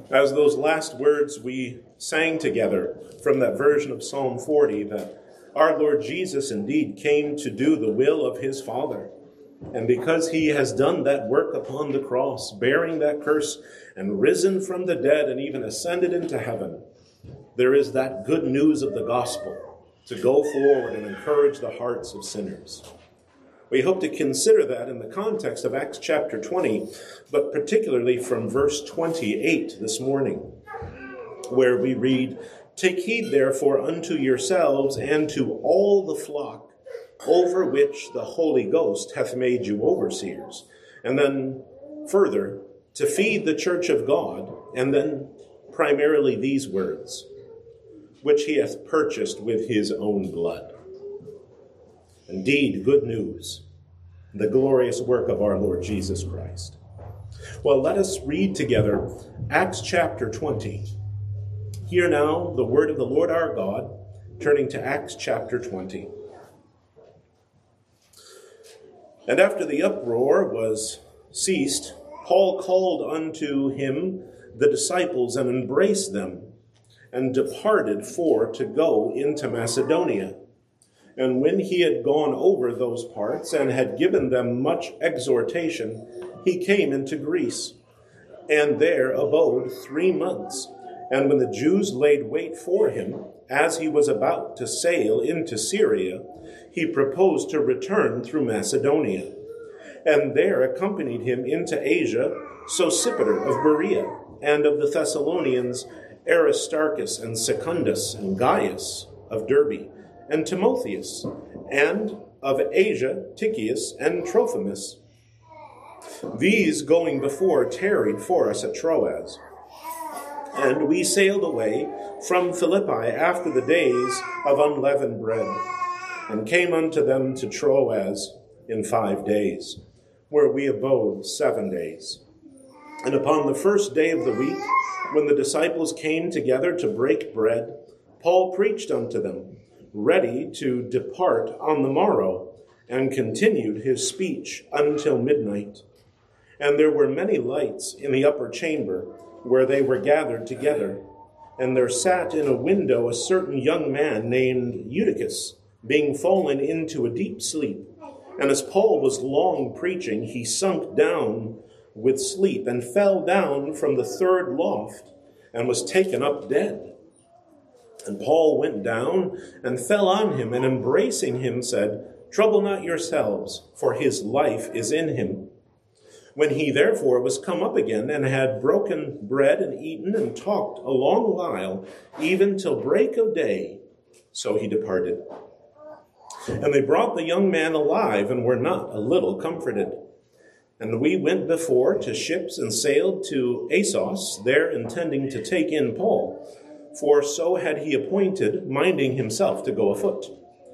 As those last words we sang together from that version of Psalm 40, that our Lord Jesus indeed came to do the will of his Father. And because he has done that work upon the cross, bearing that curse and risen from the dead and even ascended into heaven, there is that good news of the gospel to go forward and encourage the hearts of sinners. We hope to consider that in the context of Acts chapter 20, but particularly from verse 28 this morning, where we read, "Take heed therefore unto yourselves and to all the flock over which the Holy Ghost hath made you overseers." And then further, to feed the church of God, and then primarily these words, "which he hath purchased with his own blood." Indeed, good news, the glorious work of our Lord Jesus Christ. Well, let us read together Acts chapter 20. Hear now the word of the Lord our God, turning to Acts chapter 20. "And after the uproar was ceased, Paul called unto him the disciples and embraced them, and departed for to go into Macedonia. And when he had gone over those parts and had given them much exhortation, he came into Greece, and there abode 3 months. And when the Jews laid wait for him, as he was about to sail into Syria, he proposed to return through Macedonia. And there accompanied him into Asia Sosipater of Berea, and of the Thessalonians Aristarchus and Secundus and Gaius of Derbe, and Timotheus, and of Asia Tychicus and Trophimus. These going before tarried for us at Troas. And we sailed away from Philippi after the days of unleavened bread, and came unto them to Troas in 5 days, where we abode 7 days. And upon the first day of the week, when the disciples came together to break bread, Paul preached unto them, ready to depart on the morrow, and continued his speech until midnight. And there were many lights in the upper chamber where they were gathered together. And there sat in a window a certain young man named Eutychus, being fallen into a deep sleep. And as Paul was long preaching, he sunk down with sleep, and fell down from the 3rd loft, and was taken up dead. And Paul went down and fell on him, and embracing him said, Trouble not yourselves, for his life is in him. When he therefore was come up again, and had broken bread and eaten and talked a long while, even till break of day, so he departed. And they brought the young man alive, and were not a little comforted. And we went before to ships, and sailed to Assos, there intending to take in Paul, for so had he appointed, minding himself to go afoot.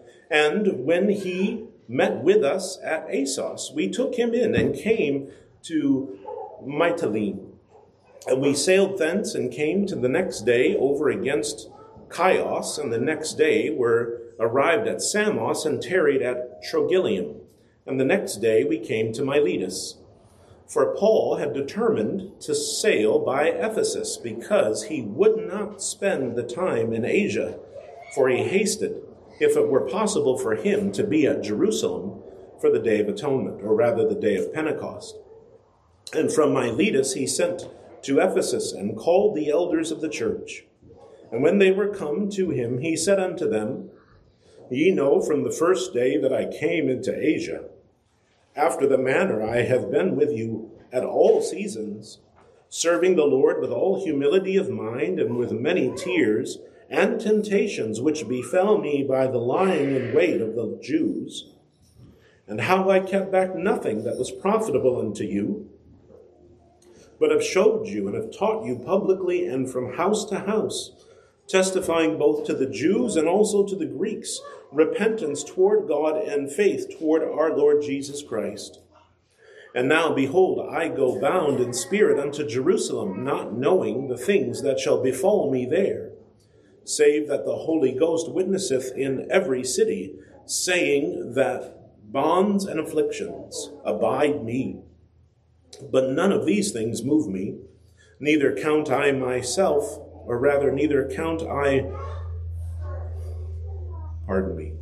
And when he met with us at Assos, we took him in, and came to Mytilene. And we sailed thence, and came to the next day over against Chios, and the next day were arrived at Samos, and tarried at Trogyllium. And the next day we came to Miletus. For Paul had determined to sail by Ephesus, because he would not spend the time in Asia, for he hasted, if it were possible for him, to be at Jerusalem for the Day of Atonement, or rather the Day of Pentecost. And from Miletus he sent to Ephesus, and called the elders of the church. And when they were come to him, he said unto them, Ye know from the first day that I came into Asia, after the manner I have been with you at all seasons, serving the Lord with all humility of mind, and with many tears and temptations which befell me by the lying in wait of the Jews, and how I kept back nothing that was profitable unto you, but have showed you and have taught you publicly and from house to house, testifying both to the Jews and also to the Greeks, repentance toward God and faith toward our Lord Jesus Christ. And now, behold, I go bound in spirit unto Jerusalem, not knowing the things that shall befall me there, save that the Holy Ghost witnesseth in every city, saying that bonds and afflictions abide me. But none of these things move me, neither count I myself, or rather, neither count I, pardon me.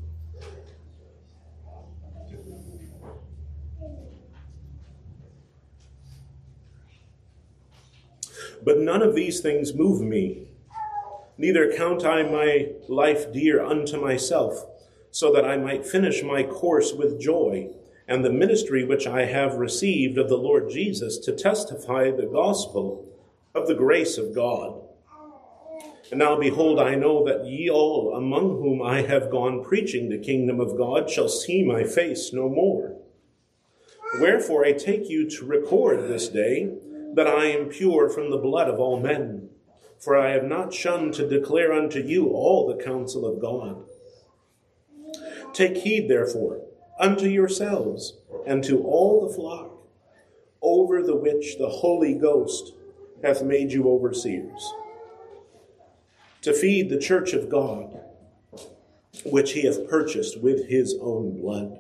But none of these things move me. Neither count I my life dear unto myself, so that I might finish my course with joy, and the ministry which I have received of the Lord Jesus to testify the gospel of the grace of God. And now behold, I know that ye all among whom I have gone preaching the kingdom of God shall see my face no more. Wherefore I take you to record this day that I am pure from the blood of all men. For I have not shunned to declare unto you all the counsel of God. Take heed, therefore, unto yourselves and to all the flock, over the which the Holy Ghost hath made you overseers, to feed the church of God, which he hath purchased with his own blood.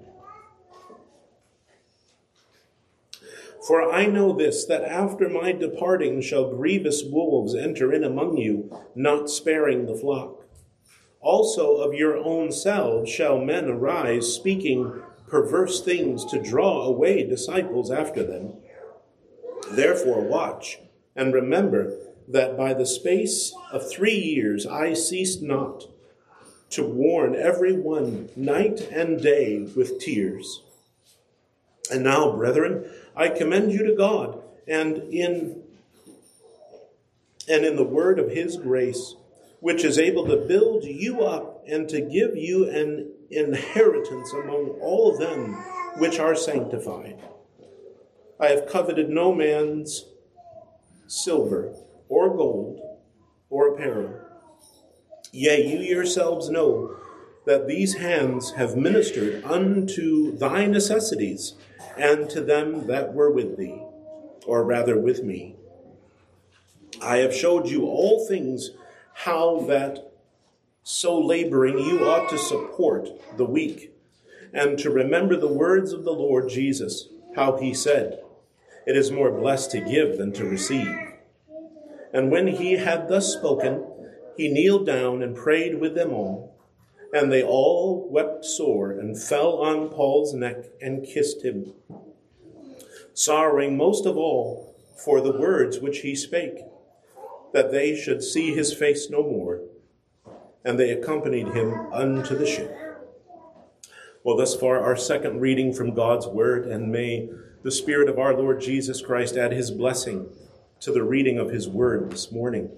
For I know this, that after my departing shall grievous wolves enter in among you, not sparing the flock. Also of your own selves shall men arise, speaking perverse things to draw away disciples after them. Therefore watch, and remember that by the space of 3 years I ceased not to warn every one night and day with tears. And now, brethren, I commend you to God and in the word of his grace, which is able to build you up and to give you an inheritance among all them which are sanctified. I have coveted no man's silver or gold or apparel. Yea, you yourselves know that these hands have ministered unto thy necessities and to them that were with thee, or rather with me. I have showed you all things, how that so laboring you ought to support the weak, and to remember the words of the Lord Jesus, how he said, it is more blessed to give than to receive. And when he had thus spoken, he kneeled down and prayed with them all. And they all wept sore and fell on Paul's neck and kissed him, sorrowing most of all for the words which he spake, that they should see his face no more. And they accompanied him unto the ship. Well, thus far our second reading from God's word, and may the Spirit of our Lord Jesus Christ add his blessing to the reading of his word this morning.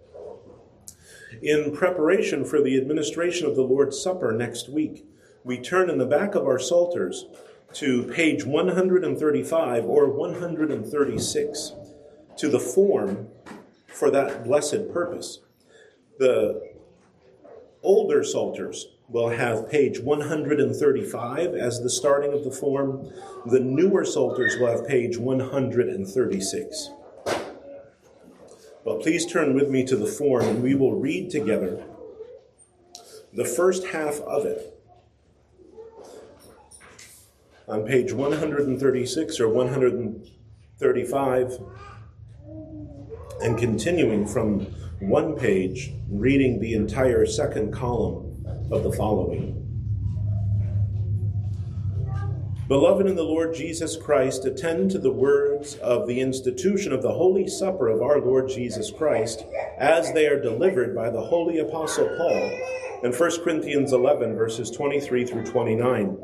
In preparation for the administration of the Lord's Supper next week, we turn in the back of our Psalters to page 135 or 136 to the form for that blessed purpose. The older Psalters will have page 135 as the starting of the form. The newer Psalters will have page 136. Well, please turn with me to the form, and we will read together the first half of it on page 136 or 135, and continuing from one page, reading the entire second column of the following. Beloved in the Lord Jesus Christ, attend to the words of the institution of the Holy Supper of our Lord Jesus Christ, as they are delivered by the Holy Apostle Paul in 1 Corinthians 11, verses 23 through 29.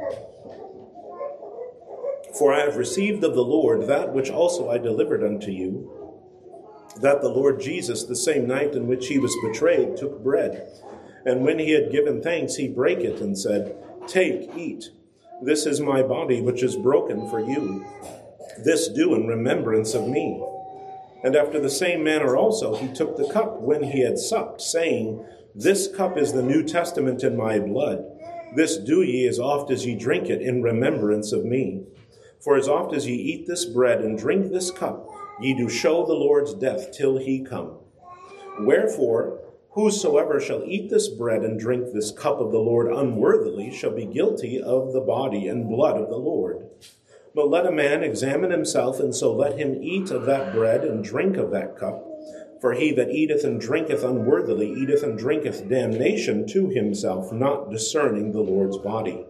For I have received of the Lord that which also I delivered unto you, that the Lord Jesus, the same night in which he was betrayed, took bread. And when he had given thanks, he brake it and said, Take, eat. This is my body, which is broken for you. This do in remembrance of me. And after the same manner also he took the cup when he had supped, saying, This cup is the New Testament in my blood. This do ye as oft as ye drink it in remembrance of me. For as oft as ye eat this bread and drink this cup, ye do show the Lord's death till he come. Wherefore, whosoever shall eat this bread and drink this cup of the Lord unworthily shall be guilty of the body and blood of the Lord. But let a man examine himself, and so let him eat of that bread and drink of that cup. For he that eateth and drinketh unworthily eateth and drinketh damnation to himself, not discerning the Lord's body.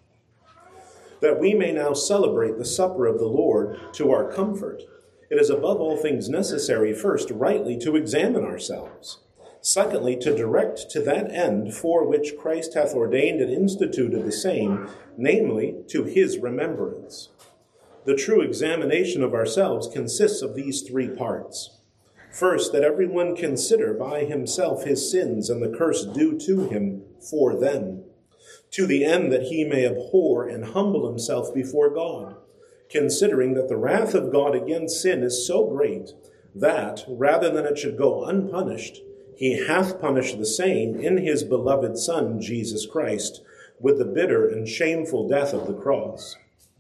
That we may now celebrate the supper of the Lord to our comfort, it is above all things necessary, first, rightly to examine ourselves. Secondly, to direct to that end for which Christ hath ordained and instituted the same, namely, to his remembrance. The true examination of ourselves consists of these three parts. First, that everyone consider by himself his sins and the curse due to him for them, to the end that he may abhor and humble himself before God, considering that the wrath of God against sin is so great that, rather than it should go unpunished, he hath punished the same in his beloved Son, Jesus Christ, with the bitter and shameful death of the cross.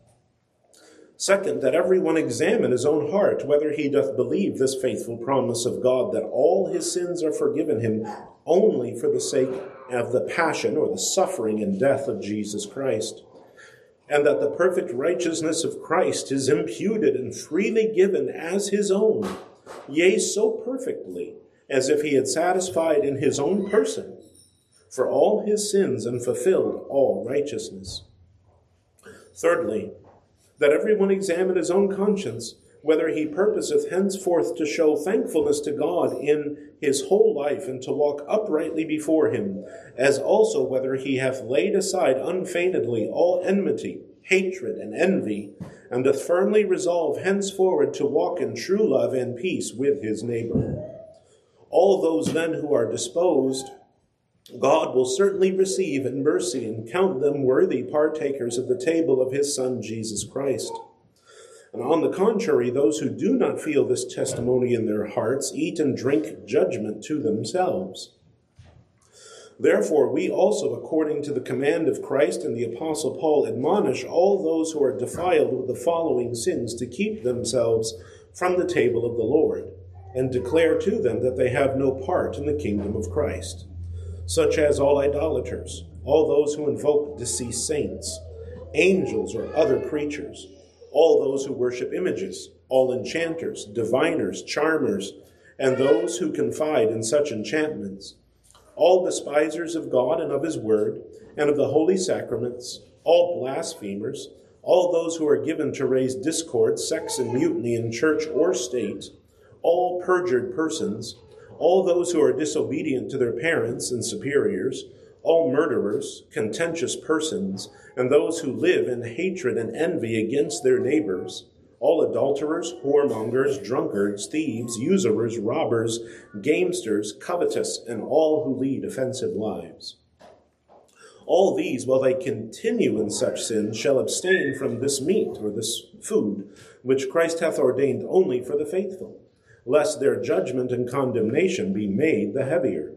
Second, that everyone examine his own heart, whether he doth believe this faithful promise of God, that all his sins are forgiven him only for the sake of the passion or the suffering and death of Jesus Christ, and that the perfect righteousness of Christ is imputed and freely given as his own, yea, so perfectly, as if he had satisfied in his own person for all his sins and fulfilled all righteousness. Thirdly, that everyone examine his own conscience, whether he purposeth henceforth to show thankfulness to God in his whole life and to walk uprightly before him, as also whether he hath laid aside unfeignedly all enmity, hatred, and envy, and doth firmly resolve henceforward to walk in true love and peace with his neighbor. All those then who are disposed, God will certainly receive in mercy and count them worthy partakers of the table of his Son, Jesus Christ. And on the contrary, those who do not feel this testimony in their hearts eat and drink judgment to themselves. Therefore, we also, according to the command of Christ and the Apostle Paul, admonish all those who are defiled with the following sins to keep themselves from the table of the Lord, and declare to them that they have no part in the kingdom of Christ, such as all idolaters, all those who invoke deceased saints, angels or other creatures, all those who worship images, all enchanters, diviners, charmers, and those who confide in such enchantments, all despisers of God and of his word, and of the holy sacraments, all blasphemers, all those who are given to raise discord, sex, and mutiny in church or state, all perjured persons, all those who are disobedient to their parents and superiors, all murderers, contentious persons, and those who live in hatred and envy against their neighbors, all adulterers, whoremongers, drunkards, thieves, usurers, robbers, gamesters, covetous, and all who lead offensive lives. All these, while they continue in such sins, shall abstain from this meat or this food, which Christ hath ordained only for the faithful, lest their judgment and condemnation be made the heavier.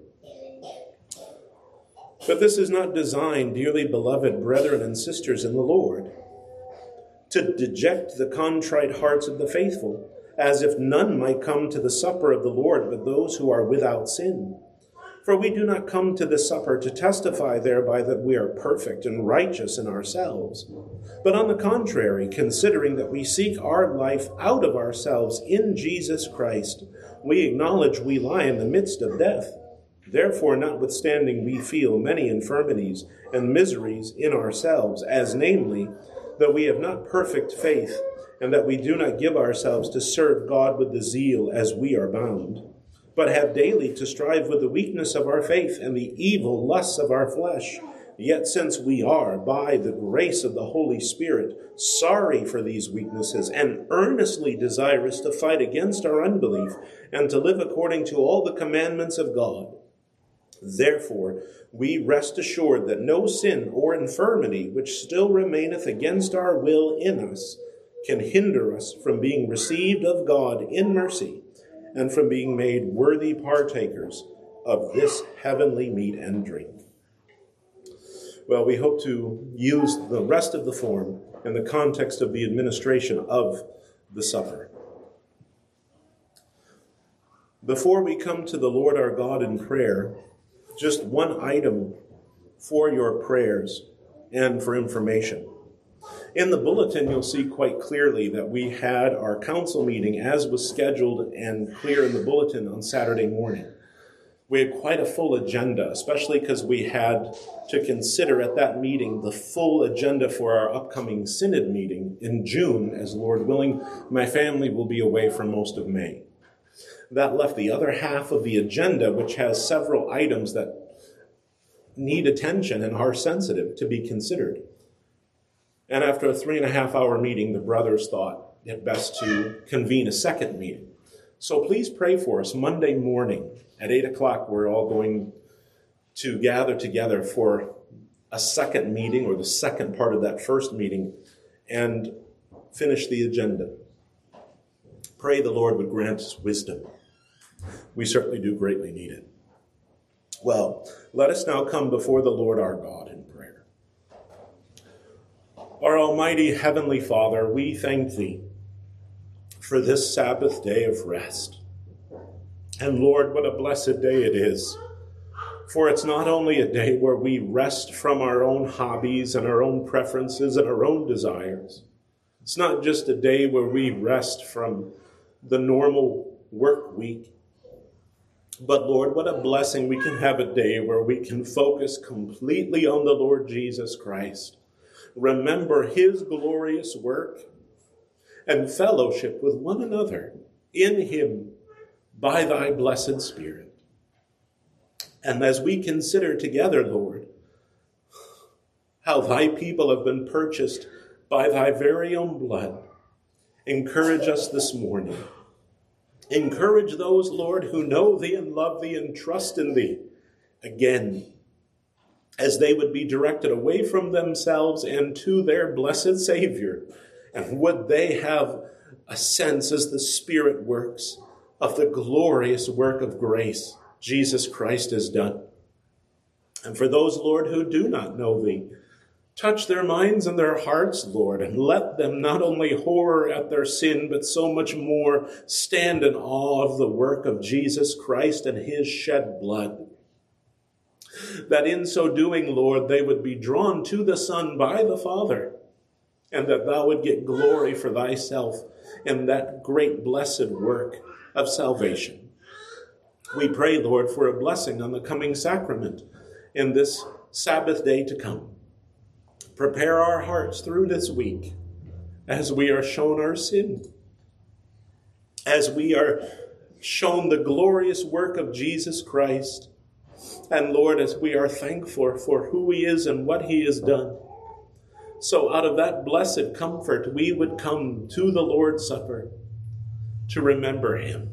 But this is not designed, dearly beloved brethren and sisters in the Lord, to deject the contrite hearts of the faithful, as if none might come to the supper of the Lord but those who are without sin. For we do not come to the supper to testify thereby that we are perfect and righteous in ourselves, but on the contrary, considering that we seek our life out of ourselves in Jesus Christ, we acknowledge we lie in the midst of death. Therefore, notwithstanding we feel many infirmities and miseries in ourselves, as namely, that we have not perfect faith, and that we do not give ourselves to serve God with the zeal as we are bound, but have daily to strive with the weakness of our faith and the evil lusts of our flesh. Yet since we are, by the grace of the Holy Spirit, sorry for these weaknesses and earnestly desirous to fight against our unbelief and to live according to all the commandments of God, therefore we rest assured that no sin or infirmity which still remaineth against our will in us can hinder us from being received of God in mercy and from being made worthy partakers of this heavenly meat and drink. Well, we hope to use the rest of the form in the context of the administration of the supper. Before we come to the Lord our God in prayer, just one item for your prayers and for information. In the bulletin, you'll see quite clearly that we had our council meeting as was scheduled and clear in the bulletin on Saturday morning. We had quite a full agenda, especially because we had to consider at that meeting the full agenda for our upcoming synod meeting in June, as Lord willing, my family will be away for most of May. That left the other half of the agenda, which has several items that need attention and are sensitive to be considered. And after a 3.5-hour meeting, the brothers thought it best to convene a second meeting. So please pray for us. Monday morning at 8 o'clock, we're all going to gather together for a second meeting, or the second part of that first meeting, and finish the agenda. Pray the Lord would grant us wisdom. We certainly do greatly need it. Well, let us now come before the Lord our God in prayer. Our almighty heavenly Father, we thank thee for this Sabbath day of rest. And Lord, what a blessed day it is. For it's not only a day where we rest from our own hobbies and our own preferences and our own desires. It's not just a day where we rest from the normal work week. But Lord, what a blessing we can have a day where we can focus completely on the Lord Jesus Christ. Remember his glorious work and fellowship with one another in him by thy blessed Spirit. And as we consider together, Lord, how thy people have been purchased by thy very own blood, encourage us this morning. Encourage those, Lord, who know thee and love thee and trust in thee, again, as they would be directed away from themselves and to their blessed Savior. And would they have a sense, as the Spirit works, of the glorious work of grace Jesus Christ has done. And for those, Lord, who do not know thee, touch their minds and their hearts, Lord, and let them not only horror at their sin, but so much more stand in awe of the work of Jesus Christ and his shed blood. That in so doing, Lord, they would be drawn to the Son by the Father, and that thou would get glory for thyself in that great blessed work of salvation. We pray, Lord, for a blessing on the coming sacrament in this Sabbath day to come. Prepare our hearts through this week as we are shown our sin, as we are shown the glorious work of Jesus Christ, and Lord, as we are thankful for who he is and what he has done. So out of that blessed comfort, we would come to the Lord's Supper to remember him.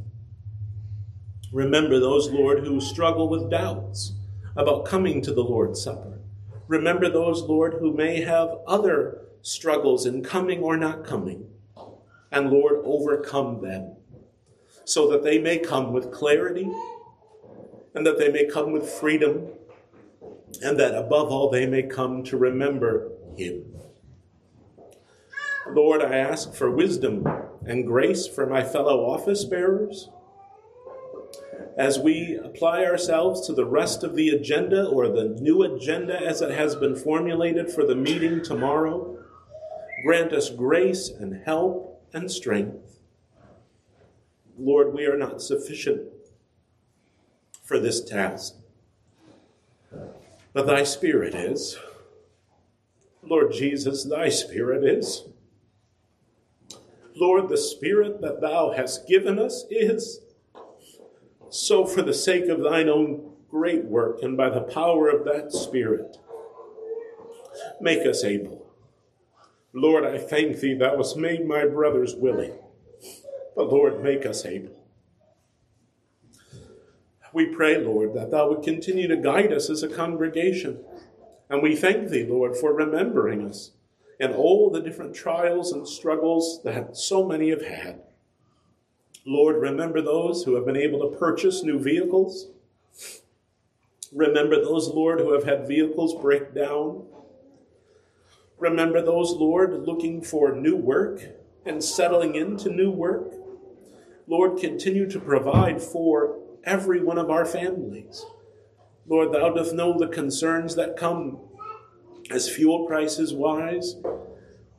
Remember those, Lord, who struggle with doubts about coming to the Lord's Supper. Remember those, Lord, who may have other struggles in coming or not coming. And Lord, overcome them so that they may come with clarity and that they may come with freedom and that above all they may come to remember him. Lord, I ask for wisdom and grace for my fellow office bearers as we apply ourselves to the rest of the agenda, or the new agenda as it has been formulated for the meeting tomorrow. Grant us grace and help and strength. Lord, we are not sufficient for this task, but thy Spirit is. Lord Jesus, thy Spirit is. Lord, the Spirit that thou hast given us is. So for the sake of thine own great work and by the power of that Spirit, make us able. Lord, I thank thee thou hast made my brothers willing, but Lord, make us able. We pray, Lord, that thou would continue to guide us as a congregation. And we thank thee, Lord, for remembering us in all the different trials and struggles that so many have had. Lord, remember those who have been able to purchase new vehicles. Remember those, Lord, who have had vehicles break down. Remember those, Lord, looking for new work and settling into new work. Lord, continue to provide for every one of our families. Lord, thou dost know the concerns that come as fuel prices rise,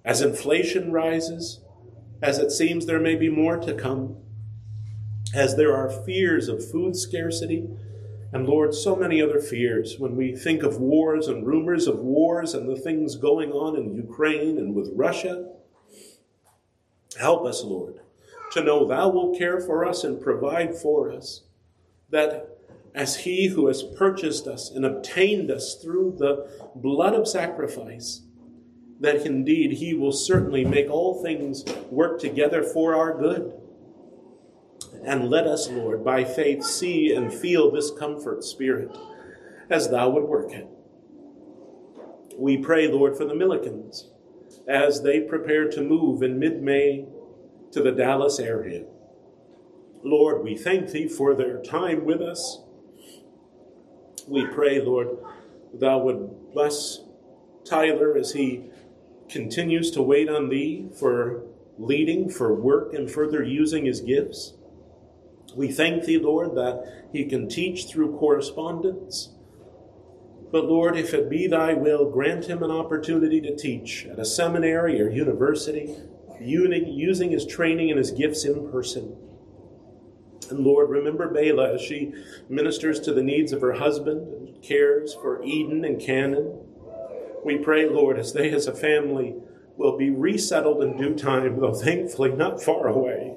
As inflation rises, as it seems there may be more to come, as there are fears of food scarcity, and Lord, so many other fears when we think of wars and rumors of wars and the things going on in Ukraine and with Russia. Help us, Lord, to know Thou wilt care for us and provide for us, that as He who has purchased us and obtained us through the blood of sacrifice, that indeed He will certainly make all things work together for our good. And let us, Lord, by faith see and feel this comfort, Spirit, as Thou would work it. We pray, Lord, for the Millicans as they prepare to move in mid-May to the Dallas area. Lord, we thank Thee for their time with us. We pray, Lord, Thou would bless Tyler as he continues to wait on Thee for leading, for work, and further using his gifts. We thank Thee, Lord, that he can teach through correspondence. But Lord, if it be Thy will, grant him an opportunity to teach at a seminary or university, using his training and his gifts in person. And Lord, remember Bela as she ministers to the needs of her husband and cares for Eden and Cannon. We pray, Lord, as they as a family will be resettled in due time, though thankfully not far away,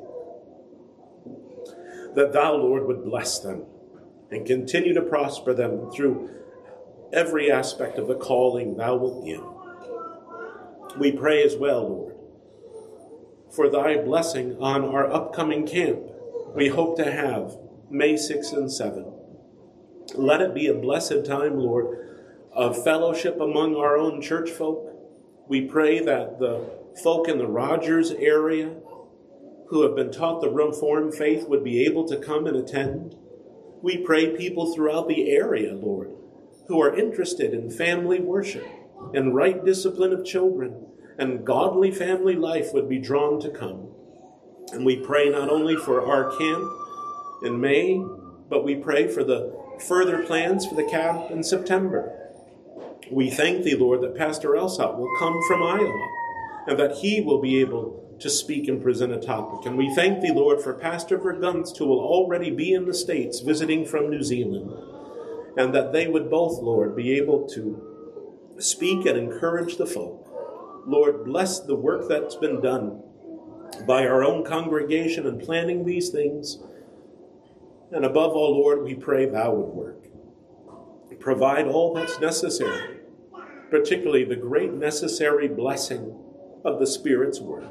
that Thou, Lord, would bless them and continue to prosper them through every aspect of the calling Thou wilt give. We pray as well, Lord, for Thy blessing on our upcoming camp. We hope to have May 6 and 7. Let it be a blessed time, Lord, of fellowship among our own church folk. We pray that the folk in the Rogers area who have been taught the Reformed faith would be able to come and attend. We pray people throughout the area, Lord, who are interested in family worship and right discipline of children and godly family life would be drawn to come. And we pray not only for our camp in May, but we pray for the further plans for the camp in September. We thank Thee, Lord, that Pastor Elsop will come from Iowa and that he will be able to speak and present a topic. And we thank Thee, Lord, for Pastor Vergunst, who will already be in the States visiting from New Zealand, and that they would both, Lord, be able to speak and encourage the folk. Lord, bless the work that's been done by our own congregation in planning these things. And above all, Lord, we pray Thou would work. Provide all that's necessary, particularly the great necessary blessing of the Spirit's work.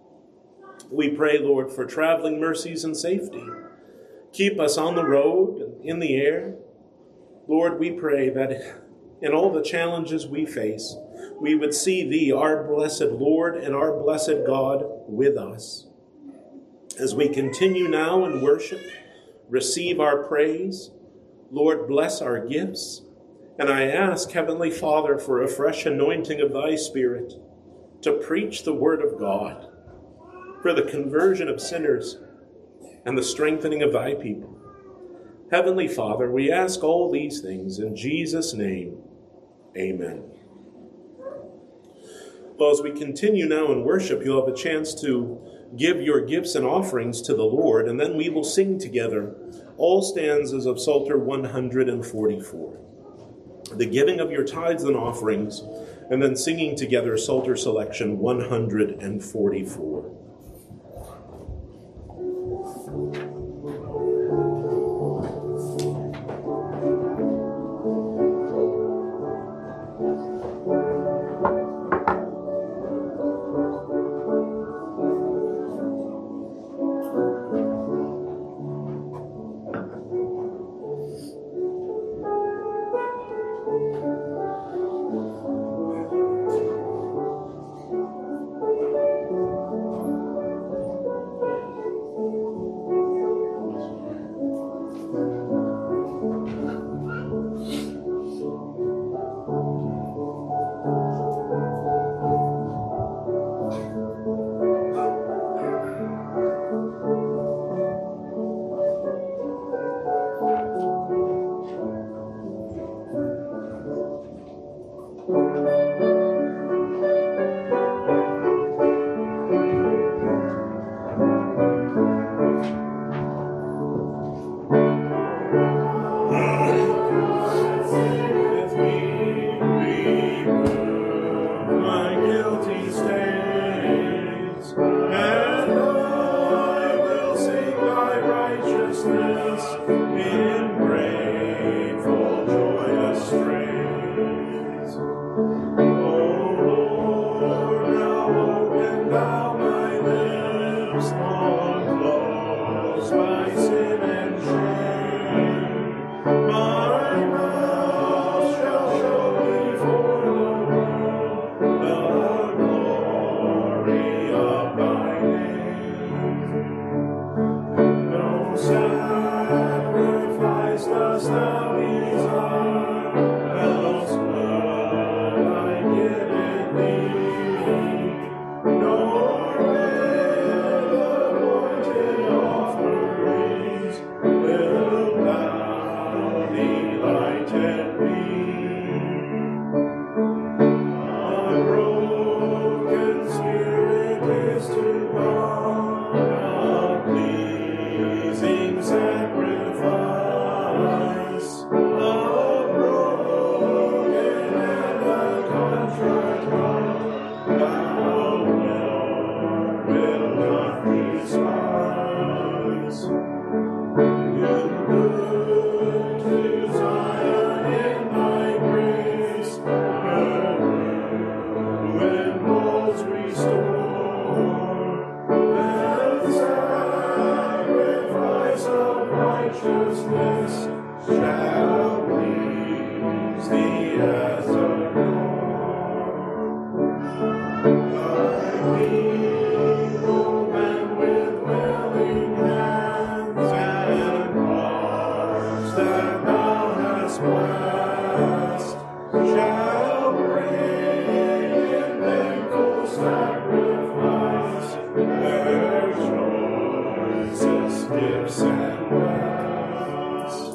We pray, Lord, for traveling mercies and safety. Keep us on the road and in the air. Lord, we pray that in all the challenges we face, we would see Thee, our blessed Lord and our blessed God, with us. As we continue now in worship, receive our praise. Lord, bless our gifts. And I ask, Heavenly Father, for a fresh anointing of Thy Spirit to preach the Word of God, for the conversion of sinners and the strengthening of Thy people. Heavenly Father, we ask all these things in Jesus' name. Amen. Well, as we continue now in worship, you'll have a chance to give your gifts and offerings to the Lord, and then we will sing together all stanzas of Psalter 144. The giving of your tithes and offerings, and then singing together Psalter selection 144. righteousness in grateful, joyous strains. O Lord, now open thou my lips, long closed by sin and shame. My mouth shall show before the world the glory of thy name. No sacrifice dost thou desire, else would I give it thee. Nor with appointed offerings wilt thou delight me. A broken spirit is to God a pleasing sacrifice. A broken and a contrite heart thou, Lord, wilt not despise. Do good to Zion in thy grace, when walls restore, and sacrifice of righteousness shall please thee as a thy kingdom and with willing hands and hearts that thou hast blessed shall bring in thankful sacrifice their choicest gifts and best.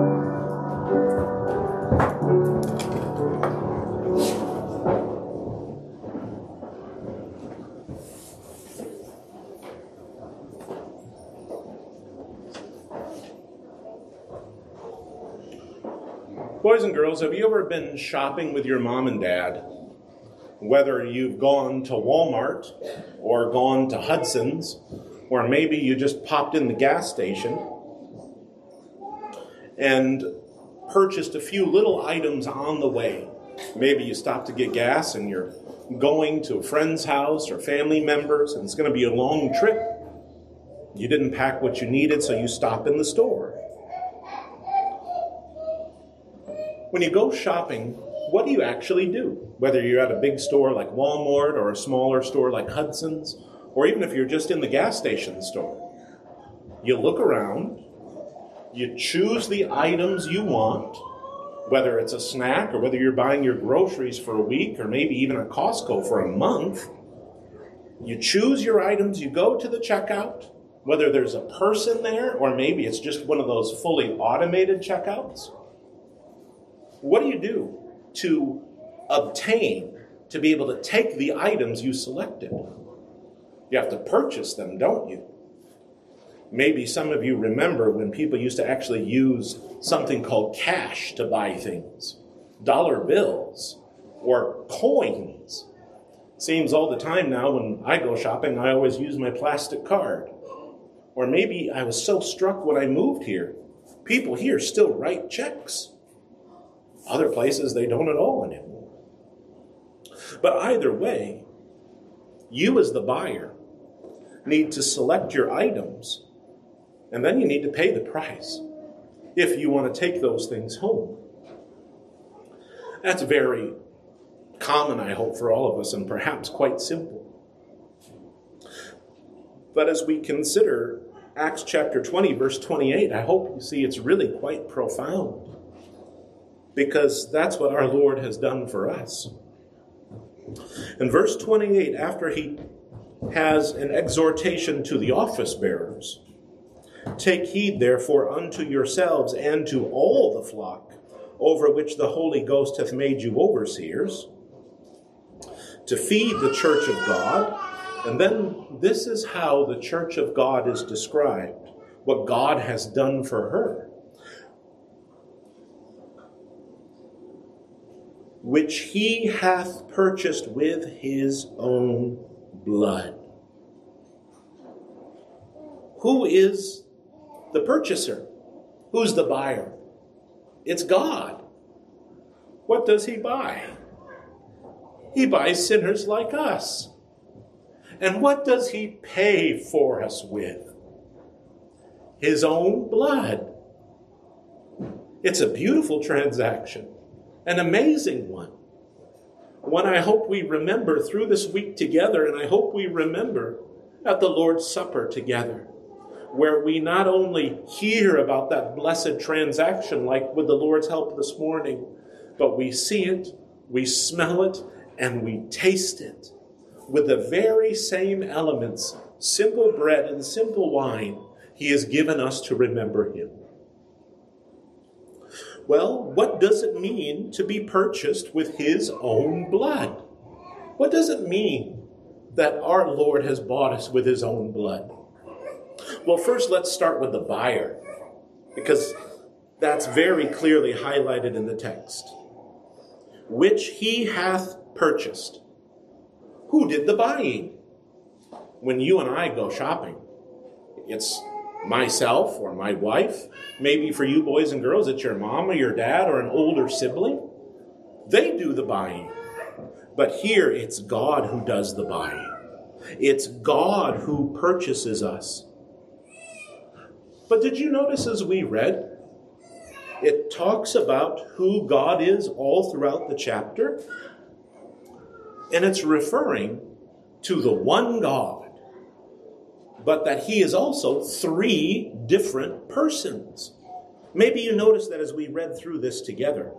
Boys and girls, have you ever been shopping with your mom and dad? Whether you've gone to Walmart or gone to Hudson's, or maybe you just popped in the gas station and purchased a few little items on the way. Maybe you stopped to get gas and you're going to a friend's house or family members, and it's going to be a long trip. You didn't pack what you needed, so you stop in the store. When you go shopping, what do you actually do? Whether you're at a big store like Walmart or a smaller store like Hudson's, or even if you're just in the gas station store, you look around, you choose the items you want, whether it's a snack or whether you're buying your groceries for a week or maybe even at Costco for a month. You choose your items, you go to the checkout, whether there's a person there or maybe it's just one of those fully automated checkouts. What do you do to obtain, to be able to take the items you selected? You have to purchase them, don't you? Maybe some of you remember when people used to actually use something called cash to buy things. Dollar bills or coins. Seems all the time now when I go shopping, I always use my plastic card. Or maybe I was so struck when I moved here, people here still write checks. Other places, they don't at all anymore. But either way, you as the buyer need to select your items, and then you need to pay the price if you want to take those things home. That's very common, I hope, for all of us, and perhaps quite simple. But as we consider Acts chapter 20, verse 28, I hope you see it's really quite profound. Because that's what our Lord has done for us. In verse 28, after he has an exhortation to the office bearers, take heed therefore unto yourselves and to all the flock over which the Holy Ghost hath made you overseers, to feed the church of God. And then this is how the church of God is described, what God has done for her. Which he hath purchased with his own blood. Who is the purchaser. Who's the buyer? It's God. What does he buy? He buys sinners like us. And what does he pay for us with? His own blood. It's a beautiful transaction, an amazing one. One I hope we remember through this week together, and I hope we remember at the Lord's Supper together, where we not only hear about that blessed transaction like with the Lord's help this morning, but we see it, we smell it, and we taste it with the very same elements, simple bread and simple wine, he has given us to remember him. Well, what does it mean to be purchased with his own blood? What does it mean that our Lord has bought us with his own blood? Well, first let's start with the buyer, because that's very clearly highlighted in the text. Which he hath purchased. Who did the buying? When you and I go shopping, it's myself or my wife. Maybe for you boys and girls, it's your mom or your dad or an older sibling. They do the buying. But here it's God who does the buying. It's God who purchases us. But did you notice as we read, it talks about who God is all throughout the chapter? And it's referring to the one God, but that he is also three different persons. Maybe you noticed that as we read through this together.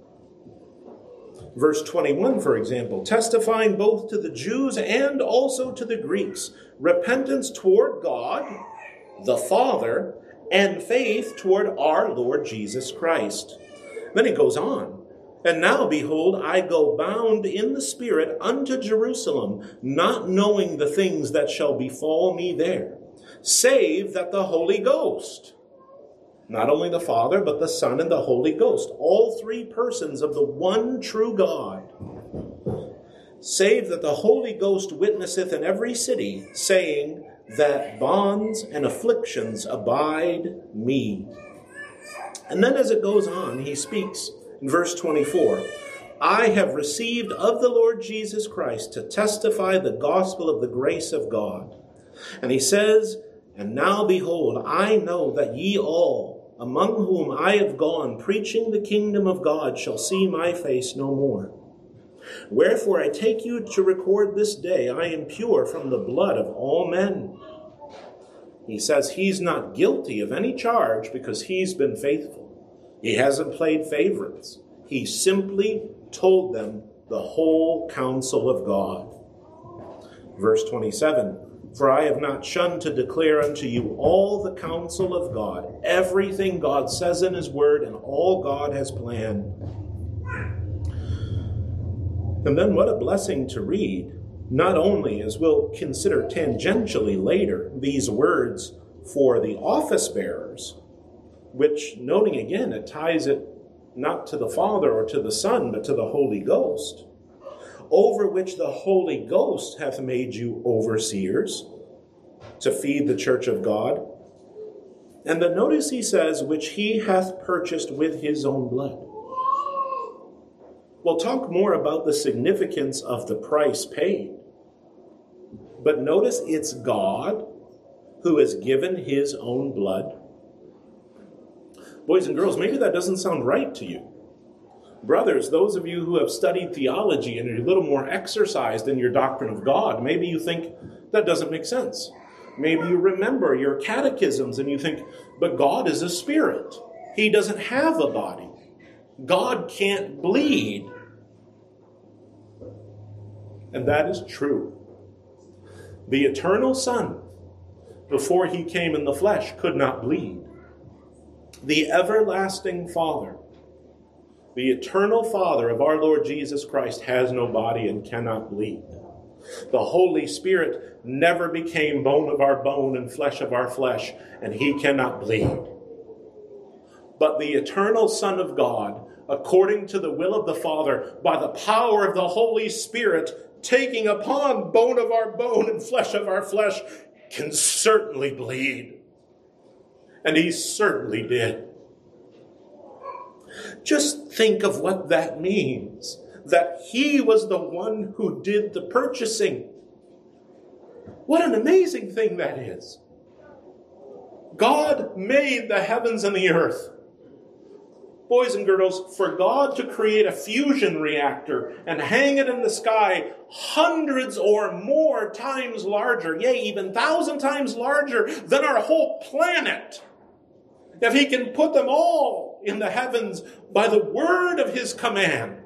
Verse 21, for example, testifying both to the Jews and also to the Greeks, repentance toward God, the Father, and faith toward our Lord Jesus Christ. Then it goes on. And now, behold, I go bound in the Spirit unto Jerusalem, not knowing the things that shall befall me there, save that the Holy Ghost, not only the Father, but the Son and the Holy Ghost, all three persons of the one true God, save that the Holy Ghost witnesseth in every city, saying that bonds and afflictions abide me. And then as it goes on, he speaks in verse 24, I have received of the Lord Jesus Christ to testify the gospel of the grace of God. And he says, and now behold, I know that ye all, among whom I have gone, preaching the kingdom of God, shall see my face no more. Wherefore I take you to record this day, I am pure from the blood of all men. He says he's not guilty of any charge because he's been faithful. He hasn't played favorites. He simply told them the whole counsel of God. Verse 27, for I have not shunned to declare unto you all the counsel of God, everything God says in his word and all God has planned. And then what a blessing to read, not only, as we'll consider tangentially later, these words for the office bearers, which, noting again, it ties it not to the Father or to the Son, but to the Holy Ghost, over which the Holy Ghost hath made you overseers to feed the church of God. And then notice he says, which he hath purchased with his own blood. We'll talk more about the significance of the price paid. But notice it's God who has given his own blood. Boys and girls, maybe that doesn't sound right to you. Brothers, those of you who have studied theology and are a little more exercised in your doctrine of God, maybe you think that doesn't make sense. Maybe you remember your catechisms and you think, but God is a spirit. He doesn't have a body. God can't bleed. And that is true. The eternal Son, before he came in the flesh, could not bleed. The everlasting Father, the eternal Father of our Lord Jesus Christ, has no body and cannot bleed. The Holy Spirit never became bone of our bone and flesh of our flesh, and he cannot bleed. But the eternal Son of God, according to the will of the Father, by the power of the Holy Spirit, taking upon bone of our bone and flesh of our flesh, can certainly bleed. And he certainly did. Just think of what that means. That he was the one who did the purchasing. What an amazing thing that is. God made the heavens and the earth. Boys and girls, for God to create a fusion reactor and hang it in the sky hundreds or more times larger, yea, even 1,000 times larger than our whole planet, if he can put them all in the heavens by the word of his command,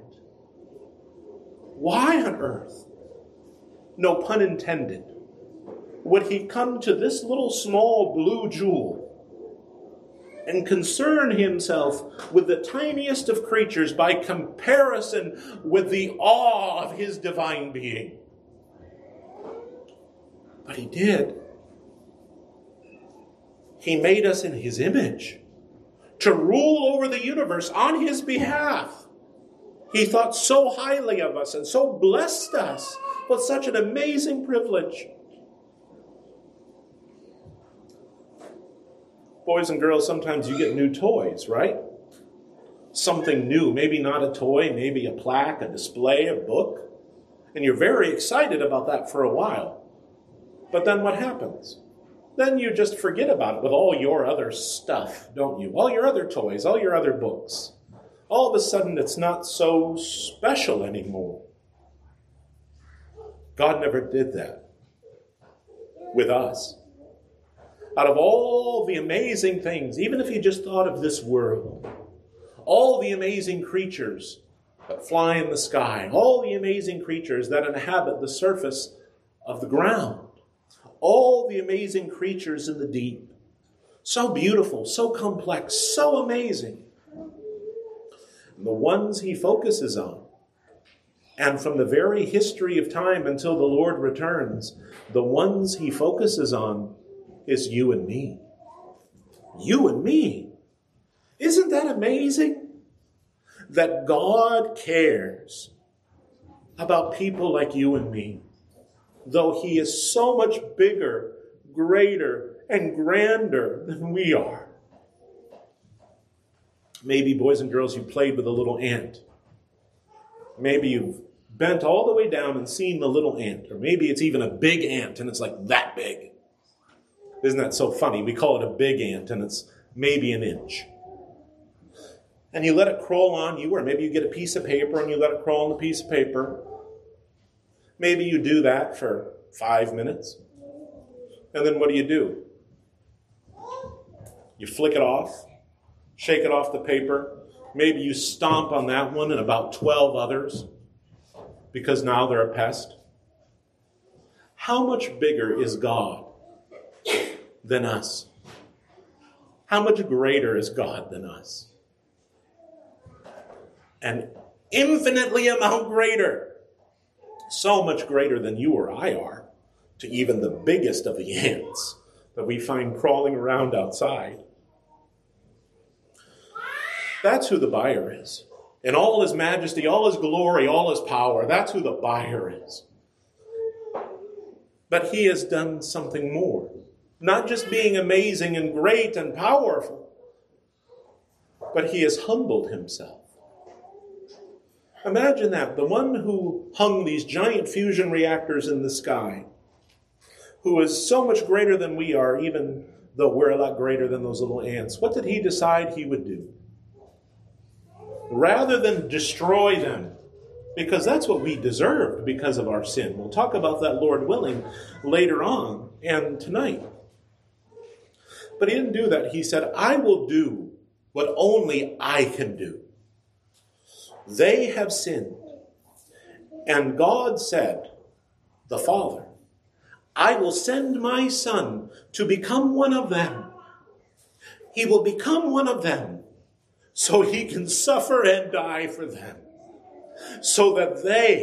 why on earth, no pun intended, would he come to this little small blue jewel and concern himself with the tiniest of creatures by comparison with the awe of his divine being? But he did. He made us in his image to rule over the universe on his behalf. He thought so highly of us and so blessed us with such an amazing privilege. Boys and girls, sometimes you get new toys, right? Something new, maybe not a toy, maybe a plaque, a display, a book. And you're very excited about that for a while. But then what happens? Then you just forget about it with all your other stuff, don't you? All your other toys, all your other books. All of a sudden, it's not so special anymore. God never did that with us. Out of all the amazing things, even if you just thought of this world, all the amazing creatures that fly in the sky, all the amazing creatures that inhabit the surface of the ground, all the amazing creatures in the deep, so beautiful, so complex, so amazing. The ones he focuses on, and from the very history of time until the Lord returns, the ones he focuses on is you and me. You and me. Isn't that amazing? That God cares about people like you and me, though he is so much bigger, greater, and grander than we are. Maybe, boys and girls, you played with a little ant. Maybe you've bent all the way down and seen the little ant. Or maybe it's even a big ant and it's like that big. Isn't that so funny? We call it a big ant and it's maybe an inch. And you let it crawl on you, or maybe you get a piece of paper and you let it crawl on the piece of paper. Maybe you do that for 5 minutes. And then what do? You flick it off, shake it off the paper. Maybe you stomp on that one and about 12 others because now they're a pest. How much bigger is God than us? How much greater is God than us? And infinitely amount greater. So much greater than you or I are to even the biggest of the ants that we find crawling around outside. That's who the buyer is. In all his majesty, all his glory, all his power, that's who the buyer is. But he has done something more. Not just being amazing and great and powerful, but he has humbled himself. Imagine that. The one who hung these giant fusion reactors in the sky, who is so much greater than we are, even though we're a lot greater than those little ants, what did he decide he would do? Rather than destroy them, because that's what we deserved because of our sin. We'll talk about that, Lord willing, later on and tonight. But he didn't do that. He said, I will do what only I can do. They have sinned. And God said, the Father, I will send my Son to become one of them. He will become one of them so he can suffer and die for them. So that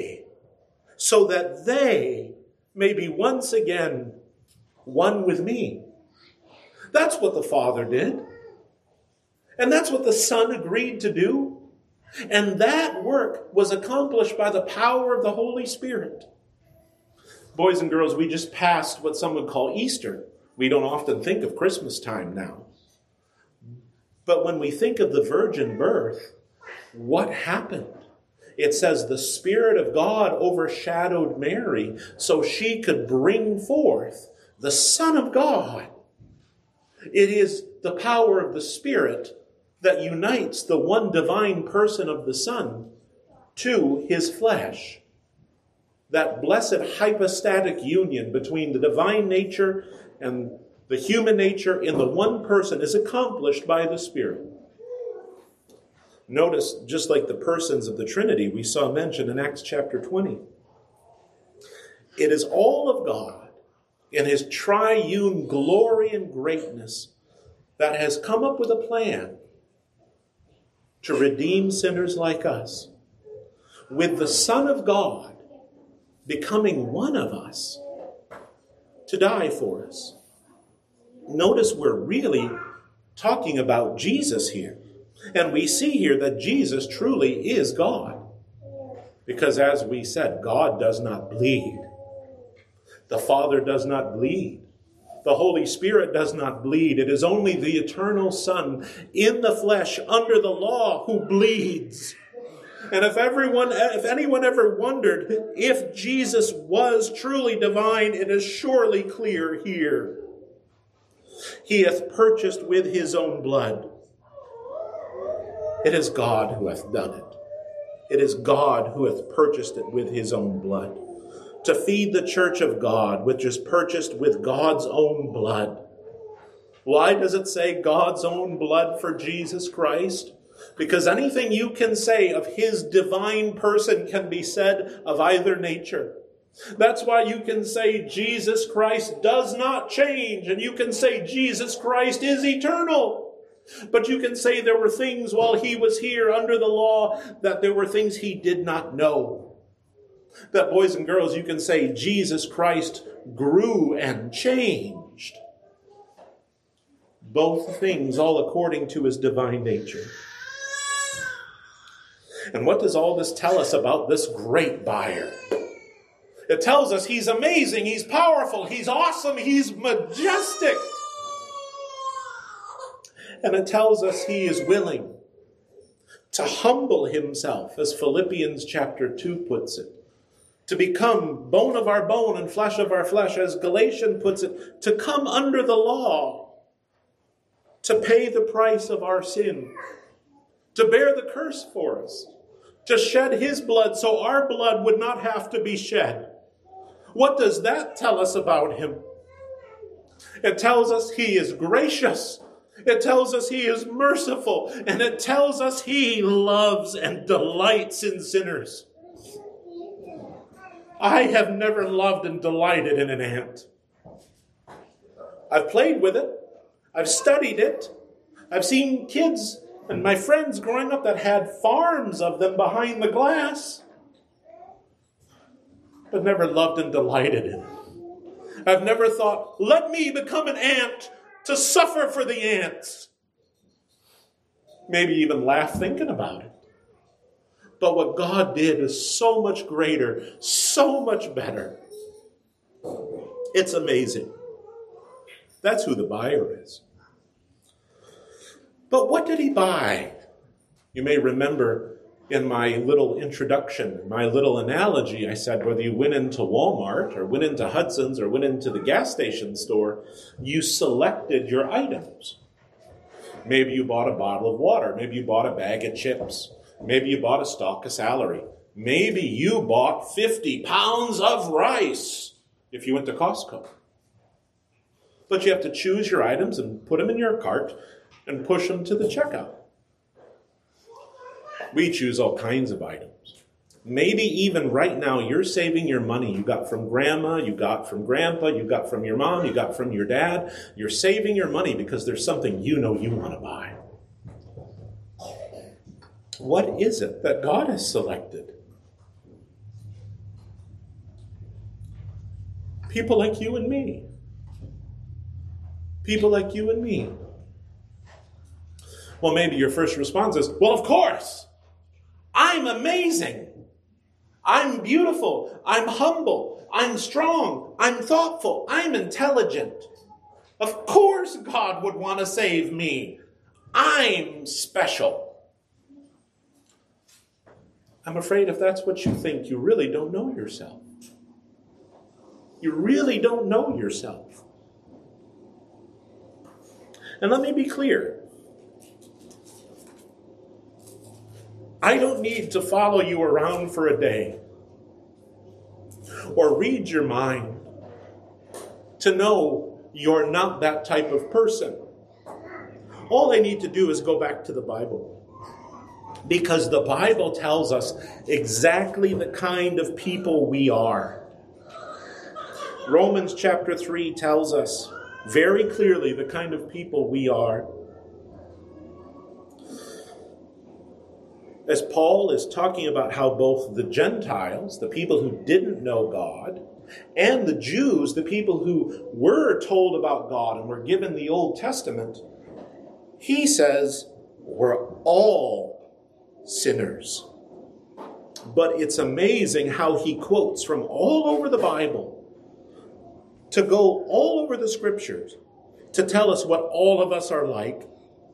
they may be once again one with me. That's what the Father did. And that's what the Son agreed to do. And that work was accomplished by the power of the Holy Spirit. Boys and girls, we just passed what some would call Easter. We don't often think of Christmas time now. But when we think of the virgin birth, what happened? It says the Spirit of God overshadowed Mary so she could bring forth the Son of God. It is the power of the Spirit that unites the one divine person of the Son to his flesh. That blessed hypostatic union between the divine nature and the human nature in the one person is accomplished by the Spirit. Notice, just like the persons of the Trinity we saw mentioned in Acts chapter 20, it is all of God in his triune glory and greatness that has come up with a plan to redeem sinners like us, with the Son of God becoming one of us to die for us. Notice we're really talking about Jesus here. And we see here that Jesus truly is God. Because as we said, God does not bleed. The Father does not bleed. The Holy Spirit does not bleed. It is only the eternal Son in the flesh under the law who bleeds. And if anyone ever wondered if Jesus was truly divine, it is surely clear here. He hath purchased with his own blood. It is God who hath done it. It is God who hath purchased it with his own blood. To feed the church of God, which is purchased with God's own blood. Why does it say God's own blood for Jesus Christ? Because anything you can say of his divine person can be said of either nature. That's why you can say Jesus Christ does not change, and you can say Jesus Christ is eternal. But you can say there were things while he was here under the law that there were things he did not know. That, boys and girls, you can say Jesus Christ grew and changed. Both things, all according to his divine nature. And what does all this tell us about this great buyer? It tells us he's amazing, he's powerful, he's awesome, he's majestic. And it tells us he is willing to humble himself, as Philippians chapter 2 puts it. To become bone of our bone and flesh of our flesh, as Galatians puts it. To come under the law. To pay the price of our sin. To bear the curse for us. To shed his blood so our blood would not have to be shed. What does that tell us about him? It tells us he is gracious. It tells us he is merciful. And it tells us he loves and delights in sinners. I have never loved and delighted in an ant. I've played with it. I've studied it. I've seen kids and my friends growing up that had farms of them behind the glass. But never loved and delighted in it. I've never thought, let me become an ant to suffer for the ants. Maybe even laugh thinking about it. But what God did is so much greater, so much better. It's amazing. That's who the buyer is. But what did he buy? You may remember in my little introduction, my little analogy, I said whether you went into Walmart or went into Hudson's or went into the gas station store, you selected your items. Maybe you bought a bottle of water. Maybe you bought a bag of chips. Maybe you bought a stalk of celery. Maybe you bought 50 pounds of rice if you went to Costco. But you have to choose your items and put them in your cart and push them to the checkout. We choose all kinds of items. Maybe even right now you're saving your money you got from grandma, you got from grandpa, you got from your mom, you got from your dad. You're saving your money because there's something you know you want to buy. What is it that God has selected? People like you and me. People like you and me. Well, maybe your first response is, well, of course. I'm amazing. I'm beautiful. I'm humble. I'm strong. I'm thoughtful. I'm intelligent. Of course God would want to save me. I'm special. I'm afraid if that's what you think, you really don't know yourself. You really don't know yourself. And let me be clear. I don't need to follow you around for a day or read your mind to know you're not that type of person. All I need to do is go back to the Bible. Because the Bible tells us exactly the kind of people we are. Romans chapter 3 tells us very clearly the kind of people we are. As Paul is talking about how both the Gentiles, the people who didn't know God, and the Jews, the people who were told about God and were given the Old Testament, he says, we're all sinners. But it's amazing how he quotes from all over the Bible to go all over the Scriptures to tell us what all of us are like.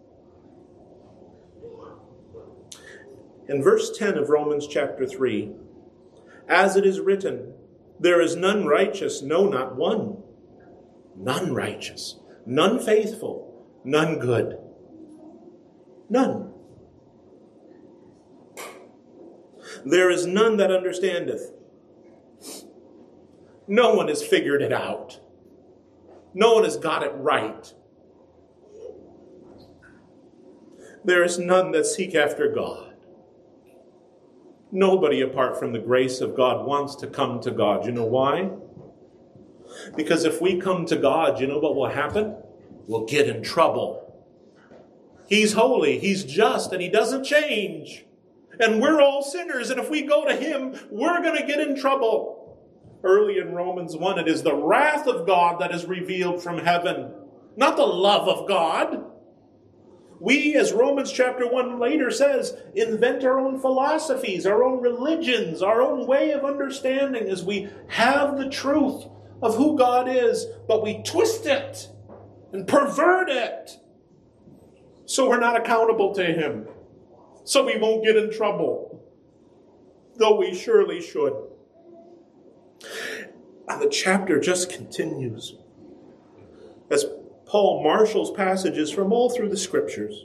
In verse 10 of Romans chapter 3, as it is written, there is none righteous, no, not one. None righteous, none faithful, none good. None. There is none that understandeth. No one has figured it out. No one has got it right. There is none that seek after God. Nobody apart from the grace of God wants to come to God. You know why? Because if we come to God, you know what will happen? We'll get in trouble. He's holy, He's just, and He doesn't change. And we're all sinners, and if we go to Him, we're going to get in trouble. Early in Romans 1, it is the wrath of God that is revealed from heaven, not the love of God. We, as Romans chapter 1 later says, invent our own philosophies, our own religions, our own way of understanding as we have the truth of who God is, but we twist it and pervert it so we're not accountable to Him, so we won't get in trouble, though we surely should. And the chapter just continues as Paul marshals passages from all through the Scriptures.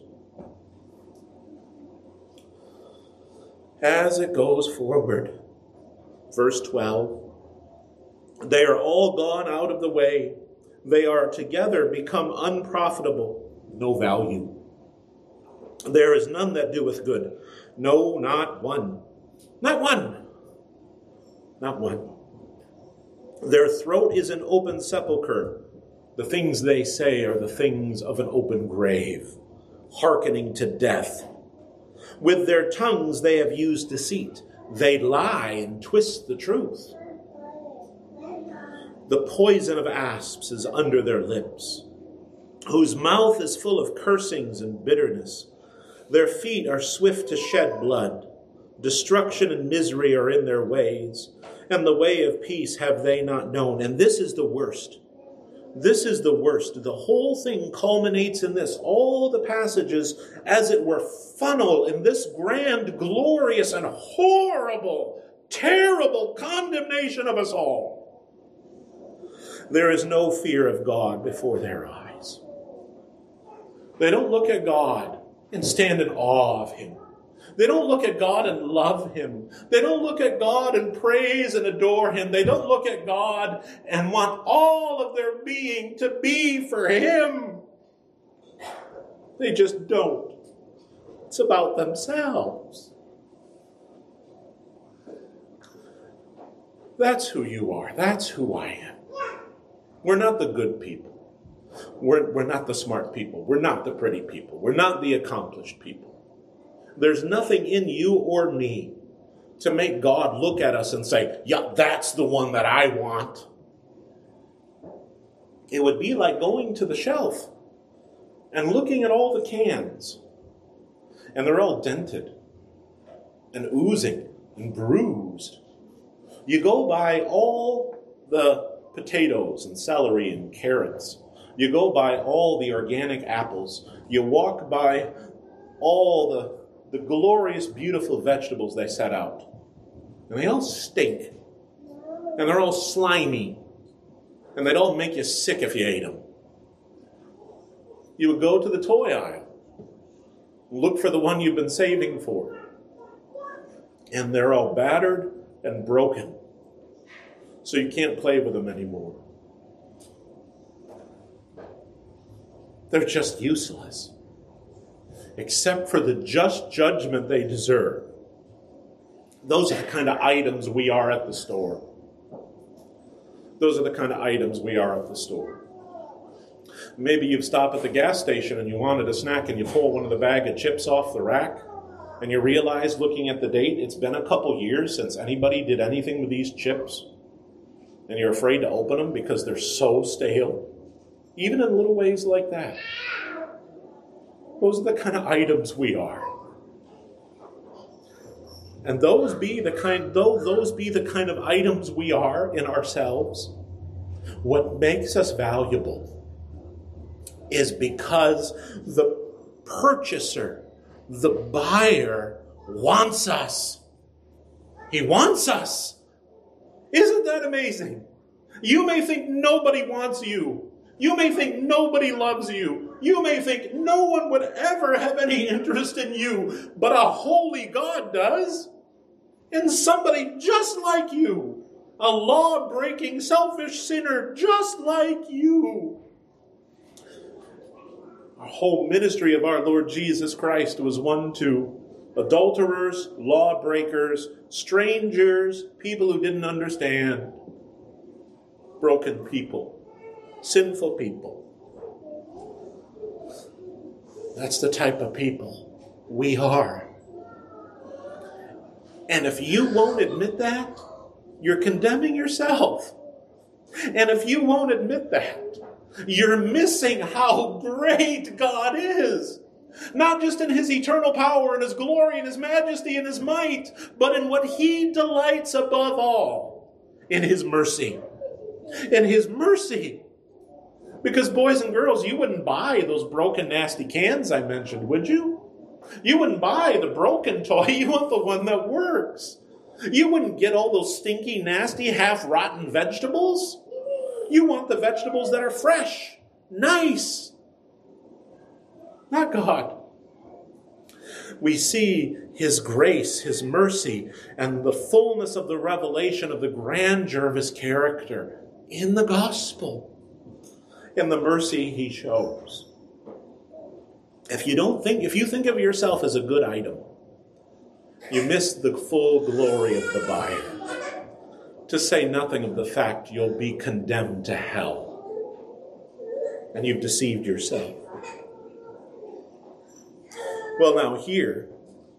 As it goes forward, verse 12, they are all gone out of the way. They are together become unprofitable, no value. There is none that doeth good. No, not one. Not one. Not one. Their throat is an open sepulchre. The things they say are the things of an open grave, hearkening to death. With their tongues they have used deceit. They lie and twist the truth. The poison of asps is under their lips, whose mouth is full of cursings and bitterness. Their feet are swift to shed blood. Destruction and misery are in their ways, and the way of peace have they not known. And this is the worst. This is the worst. The whole thing culminates in this. All the passages, as it were, funnel in this grand, glorious, and horrible, terrible condemnation of us all. There is no fear of God before their eyes. They don't look at God and stand in awe of Him. They don't look at God and love Him. They don't look at God and praise and adore Him. They don't look at God and want all of their being to be for Him. They just don't. It's about themselves. That's who you are. That's who I am. We're not the good people. We're not the smart people. We're not the pretty people. We're not the accomplished people. There's nothing in you or me to make God look at us and say, yeah, that's the one that I want. It would be like going to the shelf and looking at all the cans, and they're all dented and oozing and bruised. You go by all the potatoes and celery and carrots You go by all the organic apples. You walk by all the glorious, beautiful vegetables they set out. And they all stink. And they're all slimy. And they'd all make you sick if you ate them. You would go to the toy aisle. Look for the one you've been saving for. And they're all battered and broken. So you can't play with them anymore. They're just useless. Except for the just judgment they deserve. Those are the kind of items we are at the store. Those are the kind of items we are at the store. Maybe you stop at the gas station and you wanted a snack and you pull one of the bag of chips off the rack and you realize, looking at the date, it's been a couple years since anybody did anything with these chips. And you're afraid to open them because they're so stale. Even in little ways like that. Those are the kind of items we are. And those be the kind of items we are in ourselves, what makes us valuable is because the purchaser, the buyer, wants us. He wants us. Isn't that amazing? You may think nobody wants you. You may think nobody loves you. You may think no one would ever have any interest in you, but a holy God does. And somebody just like you, a law-breaking, selfish sinner just like you. Our whole ministry of our Lord Jesus Christ was one to adulterers, lawbreakers, strangers, people who didn't understand, broken people, sinful people. That's the type of people we are. And if you won't admit that, you're condemning yourself. And if you won't admit that, you're missing how great God is. Not just in his eternal power and his glory and his majesty and his might, but in what he delights above all, in his mercy. In his mercy. Because boys and girls, you wouldn't buy those broken, nasty cans I mentioned, would you? You wouldn't buy the broken toy. You want the one that works. You wouldn't get all those stinky, nasty, half-rotten vegetables. You want the vegetables that are fresh, nice. Not God. We see his grace, his mercy, and the fullness of the revelation of the grandeur of his character in the gospel, in the mercy he shows. If you think of yourself as a good item, you miss the full glory of the buyer. To say nothing of the fact you'll be condemned to hell. And you've deceived yourself. Well, now here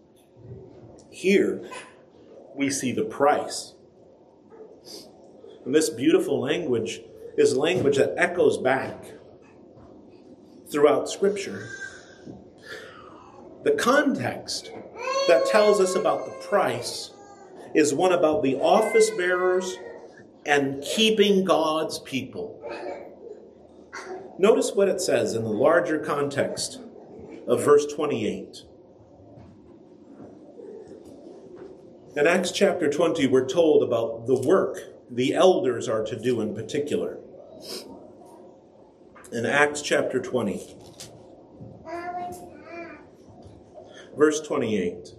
we see the price. And this beautiful language is language that echoes back throughout Scripture. The context that tells us about the price is one about the office bearers and keeping God's people. Notice what it says in the larger context of verse 28. In Acts chapter 20, we're told about the work the elders are to do in particular. In Acts chapter 20. Verse 28.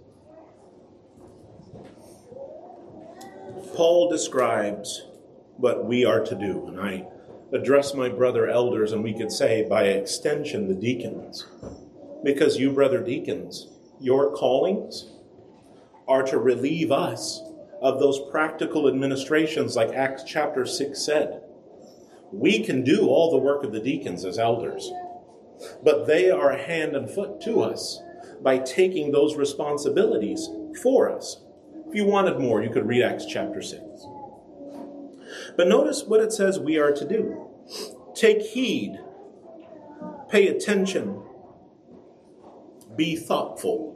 Paul describes what we are to do. And I address my brother elders, and we could say by extension the deacons. Because you, brother deacons, your callings are to relieve us of those practical administrations like Acts chapter 6 said. We can do all the work of the deacons as elders, but they are a hand and foot to us by taking those responsibilities for us. If you wanted more, you could read Acts chapter 6. But notice what it says we are to do. Take heed, pay attention, be thoughtful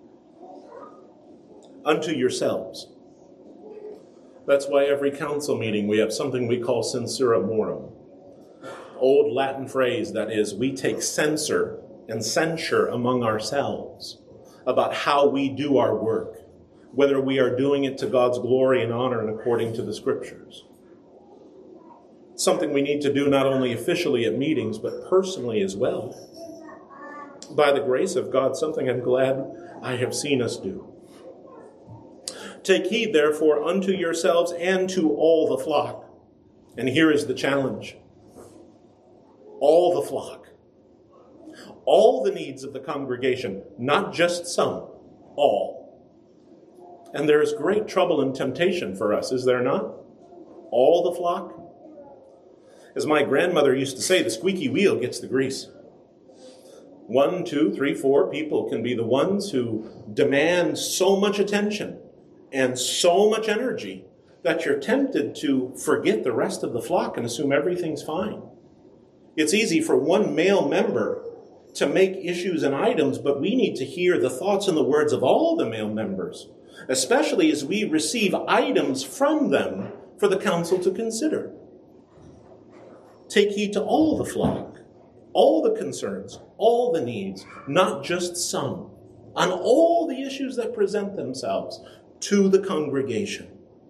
unto yourselves. That's why every council meeting we have something we call Censura Morum. Old Latin phrase that is, we take censor and censure among ourselves about how we do our work, whether we are doing it to God's glory and honor and according to the Scriptures. Something we need to do not only officially at meetings, but personally as well. By the grace of God, something I'm glad I have seen us do. Take heed, therefore, unto yourselves and to all the flock. And here is the challenge. All the flock. All the needs of the congregation, not just some, all. And there is great trouble and temptation for us, is there not? All the flock. As my grandmother used to say, the squeaky wheel gets the grease. 1, 2, 3, 4 people can be the ones who demand so much attention and so much energy that you're tempted to forget the rest of the flock and assume everything's fine. It's easy for one male member to make issues and items, but we need to hear the thoughts and the words of all the male members, especially as we receive items from them for the council to consider. Take heed to all the flock, all the concerns, all the needs, not just some, on all the issues that present themselves to the congregation.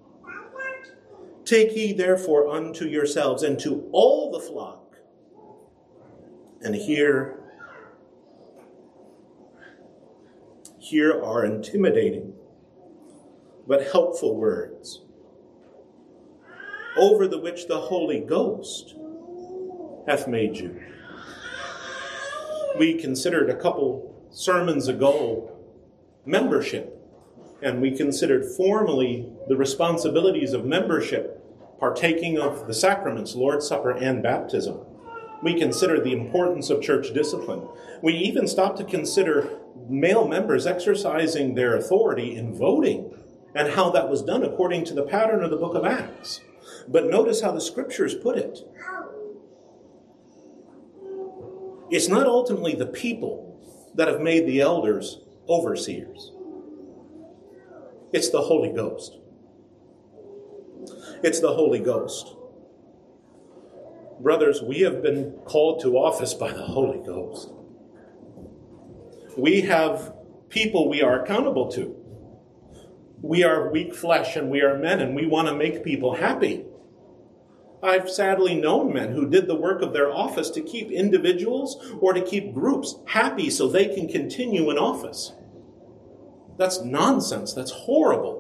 Take heed, therefore, unto yourselves and to all the flock. And here are intimidating but helpful words, over the which the Holy Ghost hath made you. We considered a couple sermons ago membership, and we considered formally the responsibilities of membership, partaking of the sacraments, Lord's Supper and baptism. We considered the importance of church discipline. We even stopped to consider male members exercising their authority in voting and how that was done according to the pattern of the book of Acts. But notice how the Scriptures put it. It's not ultimately the people that have made the elders overseers. It's the Holy Ghost. It's the Holy Ghost. Brothers, we have been called to office by the Holy Ghost. We have people we are accountable to. We are weak flesh and we are men, and we want to make people happy. I've sadly known men who did the work of their office to keep individuals or to keep groups happy so they can continue in office. That's nonsense. That's horrible.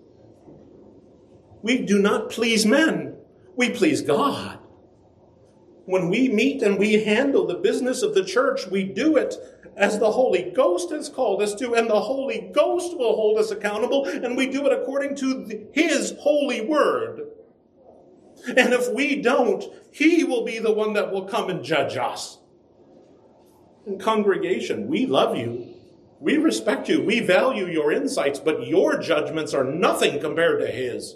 We do not please men. We please God. When we meet and we handle the business of the church, we do it as the Holy Ghost has called us to, and the Holy Ghost will hold us accountable, and we do it according to His holy word. And if we don't, He will be the one that will come and judge us. And congregation, we love you. We respect you. We value your insights, but your judgments are nothing compared to His.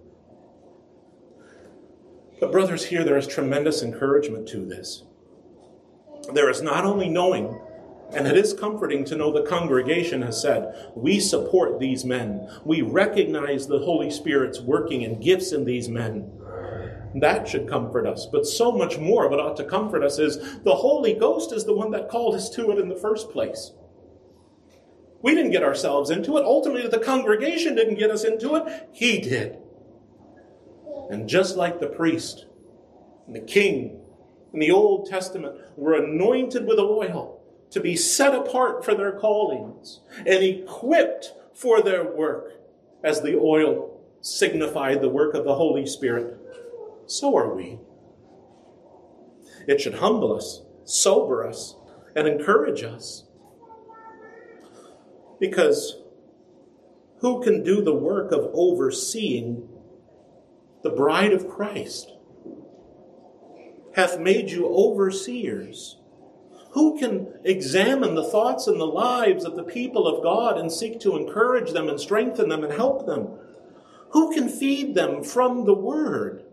But brothers, here there is tremendous encouragement to this. There is not only knowing, and it is comforting to know the congregation has said, we support these men. We recognize the Holy Spirit's working and gifts in these men. That should comfort us. But so much more what ought to comfort us is the Holy Ghost is the one that called us to it in the first place. We didn't get ourselves into it. Ultimately, the congregation didn't get us into it. He did. And just like the priest and the king in the Old Testament were anointed with oil to be set apart for their callings and equipped for their work as the oil signified the work of the Holy Spirit, so are we. It should humble us, sober us, and encourage us. Because who can do the work of overseeing the bride of Christ? Hath made you overseers. Who can examine the thoughts and the lives of the people of God and seek to encourage them and strengthen them and help them? Who can feed them from the Word?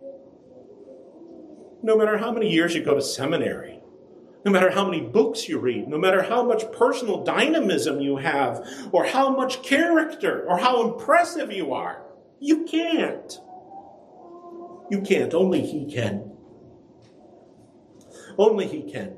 No matter how many years you go to seminary, no matter how many books you read, no matter how much personal dynamism you have, or how much character, or how impressive you are, you can't. You can't. Only He can. Only he can.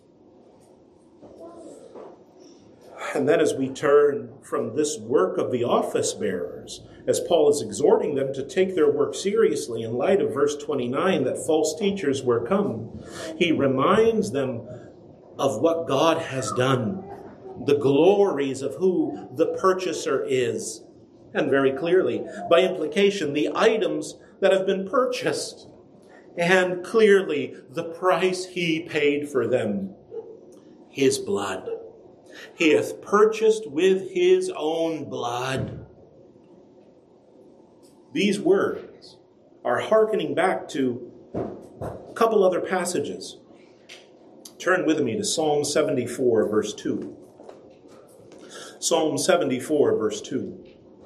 And then as we turn from this work of the office bearers, as Paul is exhorting them to take their work seriously in light of verse 29 that false teachers were come, he reminds them of what God has done, the glories of who the purchaser is, and very clearly, by implication, the items that have been purchased, and clearly the price he paid for them, his blood. He hath purchased with his own blood. These words are hearkening back to a couple other passages. Turn with me to Psalm 74, verse 2. Psalm 74, verse 2.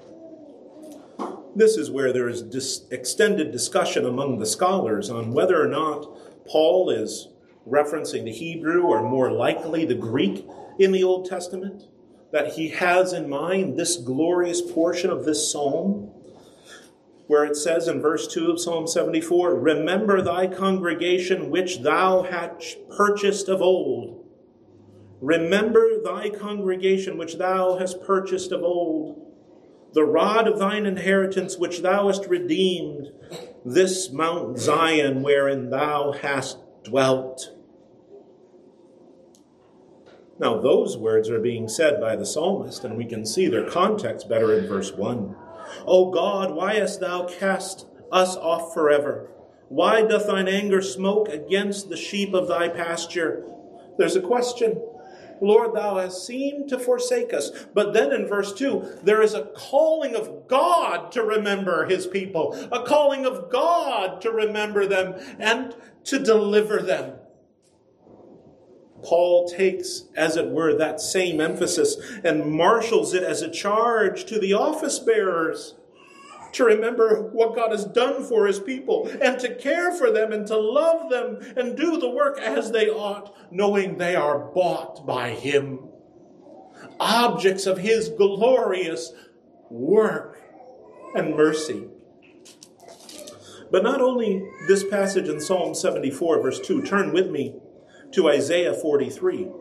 This is where there is extended discussion among the scholars on whether or not Paul is referencing the Hebrew or more likely the Greek in the Old Testament, that he has in mind this glorious portion of this psalm, where it says in verse 2 of Psalm 74, remember thy congregation which thou hast purchased of old. Remember thy congregation which thou hast purchased of old. The rod of thine inheritance which thou hast redeemed, this Mount Zion wherein thou hast dwelt. Now those words are being said by the psalmist, and we can see their context better in verse 1. O God, why hast thou cast us off forever? Why doth thine anger smoke against the sheep of thy pasture? There's a question. Lord, thou hast seemed to forsake us. But then in verse 2, there is a calling of God to remember his people, a calling of God to remember them and to deliver them. Paul takes, as it were, that same emphasis and marshals it as a charge to the office bearers to remember what God has done for his people and to care for them and to love them and do the work as they ought, knowing they are bought by him. Objects of his glorious work and mercy. But not only this passage in Psalm 74, verse 2, turn with me to Isaiah 43.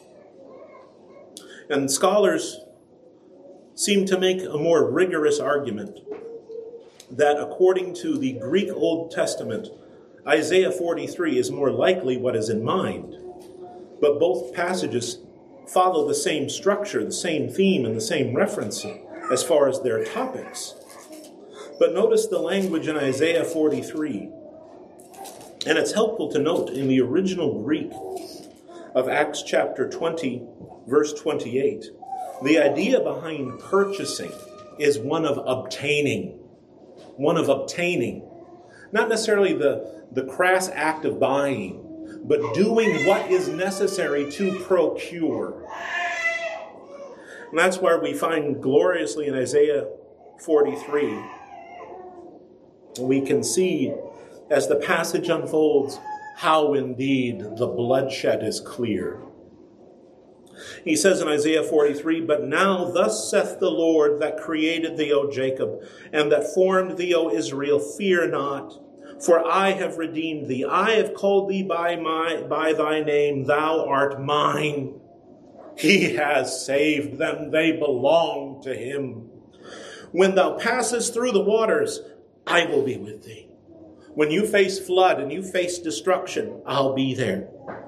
And scholars seem to make a more rigorous argument that according to the Greek Old Testament, Isaiah 43 is more likely what is in mind. But both passages follow the same structure, the same theme, and the same reference as far as their topics. But notice the language in Isaiah 43. And it's helpful to note in the original Greek of Acts chapter 20, verse 28, the idea behind purchasing is one of obtaining. One of obtaining. Not necessarily the crass act of buying, but doing what is necessary to procure. And that's why we find gloriously in Isaiah 43, we can see as the passage unfolds, how indeed the bloodshed is clear. He says in Isaiah 43, but now thus saith the Lord that created thee, O Jacob, and that formed thee, O Israel, fear not, for I have redeemed thee. I have called thee by thy name, thou art mine. He has saved them, they belong to him. When thou passest through the waters, I will be with thee. When you face flood and you face destruction, I'll be there.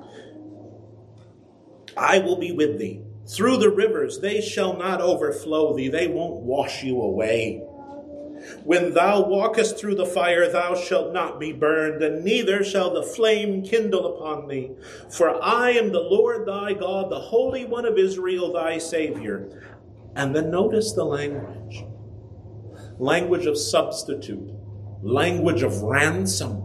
I will be with thee. Through the rivers, they shall not overflow thee. They won't wash you away. When thou walkest through the fire, thou shalt not be burned, and neither shall the flame kindle upon thee. For I am the Lord thy God, the Holy One of Israel, thy Savior. And then notice the language. Language of substitute. Language of ransom.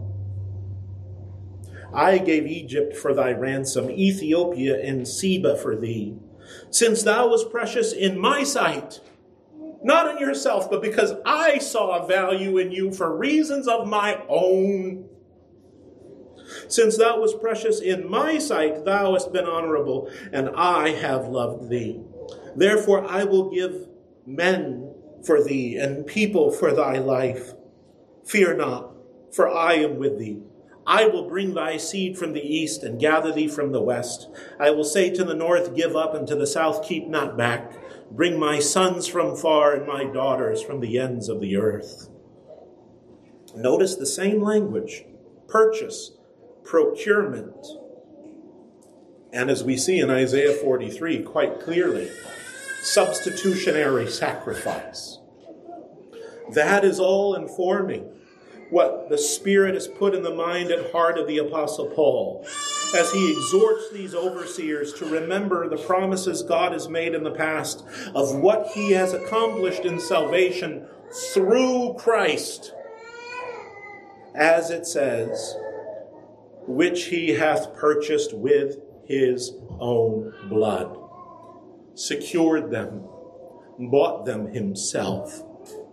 I gave Egypt for thy ransom, Ethiopia and Seba for thee. Since thou wast precious in my sight, not in yourself, but because I saw value in you for reasons of my own. Since thou wast precious in my sight, thou hast been honorable, and I have loved thee. Therefore I will give men for thee, and people for thy life. Fear not, for I am with thee. I will bring thy seed from the east and gather thee from the west. I will say to the north, give up, and to the south, keep not back. Bring my sons from far and my daughters from the ends of the earth. Notice the same language: purchase, procurement. And as we see in Isaiah 43 quite clearly, substitutionary sacrifice. That is all informing what the Spirit has put in the mind and heart of the Apostle Paul as he exhorts these overseers to remember the promises God has made in the past of what he has accomplished in salvation through Christ. As it says, which he hath purchased with his own blood, secured them, bought them himself.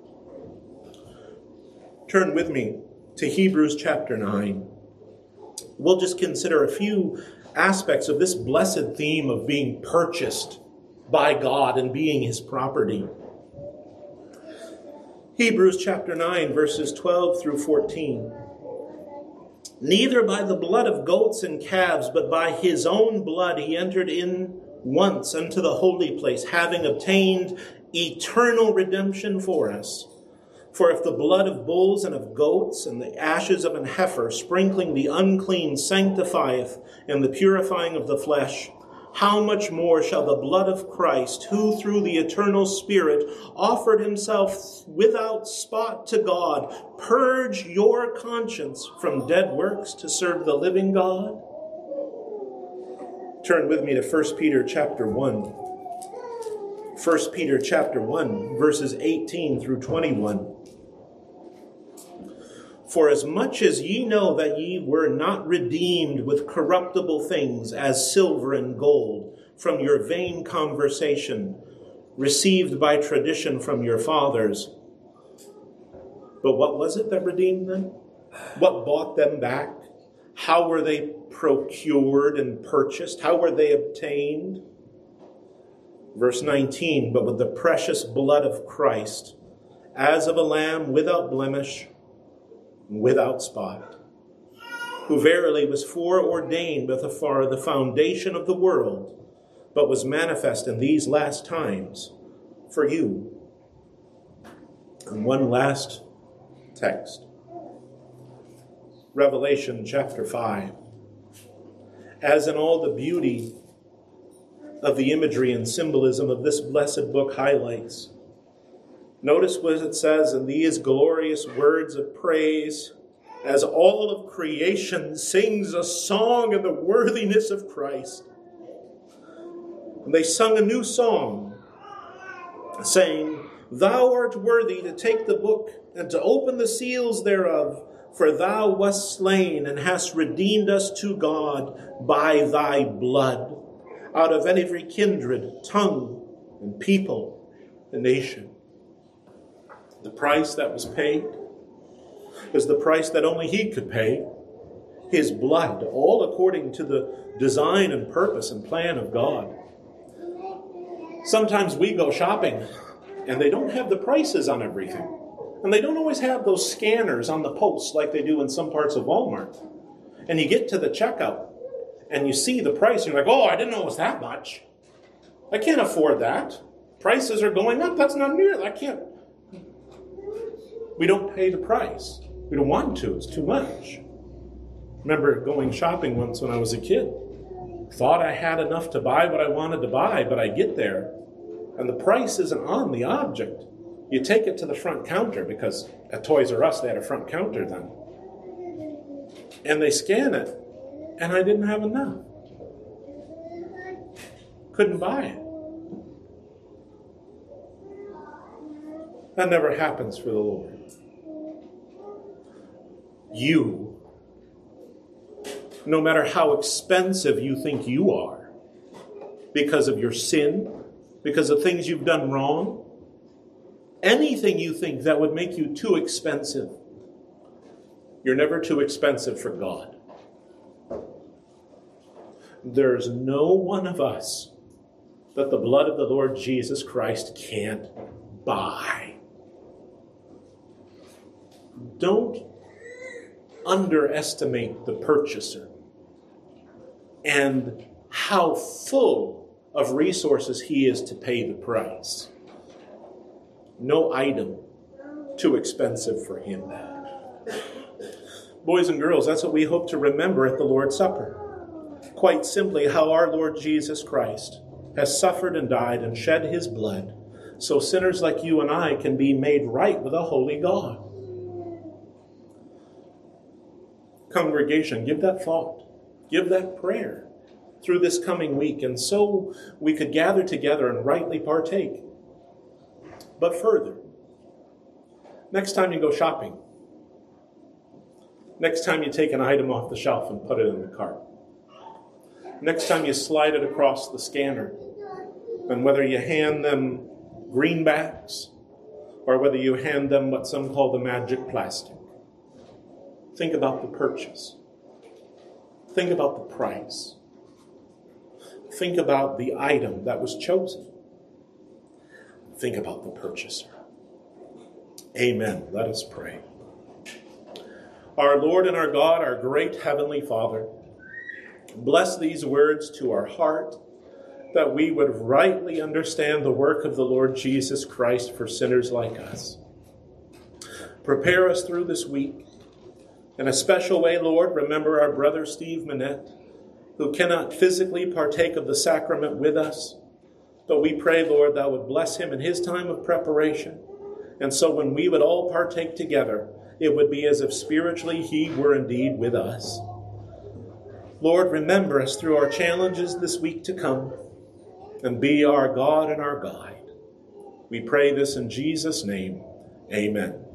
Turn with me to Hebrews chapter 9. We'll just consider a few aspects of this blessed theme of being purchased by God and being his property. Hebrews chapter 9, verses 12 through 14. Neither by the blood of goats and calves, but by his own blood he entered in once unto the holy place, having obtained eternal redemption for us. For if the blood of bulls and of goats and the ashes of an heifer, sprinkling the unclean, sanctifieth in the purifying of the flesh, how much more shall the blood of Christ, who through the eternal Spirit offered himself without spot to God, purge your conscience from dead works to serve the living God? Turn with me to 1 Peter chapter 1. 1 Peter chapter 1, verses 18 through 21. For as much as ye know that ye were not redeemed with corruptible things as silver and gold from your vain conversation, received by tradition from your fathers. But what was it that redeemed them? What bought them back? How were they procured and purchased? How were they obtained? Verse 19, but with the precious blood of Christ, as of a lamb without blemish, without spot, who verily was foreordained before the foundation of the world, but was manifest in these last times for you. And one last text. Revelation chapter 5. As in all the beauty of the imagery and symbolism of this blessed book highlights, notice what it says in these glorious words of praise, as all of creation sings a song in the worthiness of Christ. And they sung a new song, saying, Thou art worthy to take the book and to open the seals thereof, for thou wast slain and hast redeemed us to God by thy blood, out of every kindred, tongue, and people, and nation. The price that was paid is the price that only he could pay. His blood, all according to the design and purpose and plan of God. Sometimes we go shopping and they don't have the prices on everything. And they don't always have those scanners on the posts like they do in some parts of Walmart. And you get to the checkout and you see the price and you're like, oh, I didn't know it was that much. I can't afford that. Prices are going up. That's not near. I can't. We don't pay the price. We don't want to. It's too much. Remember going shopping once when I was a kid. Thought I had enough to buy what I wanted to buy, but I get there and the price isn't on the object. You take it to the front counter, because at Toys R Us they had a front counter then. And they scan it, and I didn't have enough. Couldn't buy it. That never happens for the Lord. You, no matter how expensive you think you are, because of your sin, because of things you've done wrong, anything you think that would make you too expensive, you're never too expensive for God. There's no one of us that the blood of the Lord Jesus Christ can't buy. Don't underestimate the purchaser and how full of resources he is to pay the price. No item too expensive for him. Boys and girls, that's what we hope to remember at the Lord's Supper. Quite simply, how our Lord Jesus Christ has suffered and died and shed his blood so sinners like you and I can be made right with a holy God. Congregation, give that thought, give that prayer through this coming week, and so we could gather together and rightly partake. But further, next time you go shopping, next time you take an item off the shelf and put it in the cart, next time you slide it across the scanner, and whether you hand them greenbacks or whether you hand them what some call the magic plastic, think about the purchase. Think about the price. Think about the item that was chosen. Think about the purchaser. Amen. Let us pray. Our Lord and our God, our great Heavenly Father, bless these words to our heart, that we would rightly understand the work of the Lord Jesus Christ for sinners like us. Prepare us through this week. In a special way, Lord, remember our brother Steve Manette, who cannot physically partake of the sacrament with us. But we pray, Lord, thou would bless him in his time of preparation. And so when we would all partake together, it would be as if spiritually he were indeed with us. Lord, remember us through our challenges this week to come, and be our God and our guide. We pray this in Jesus' name. Amen.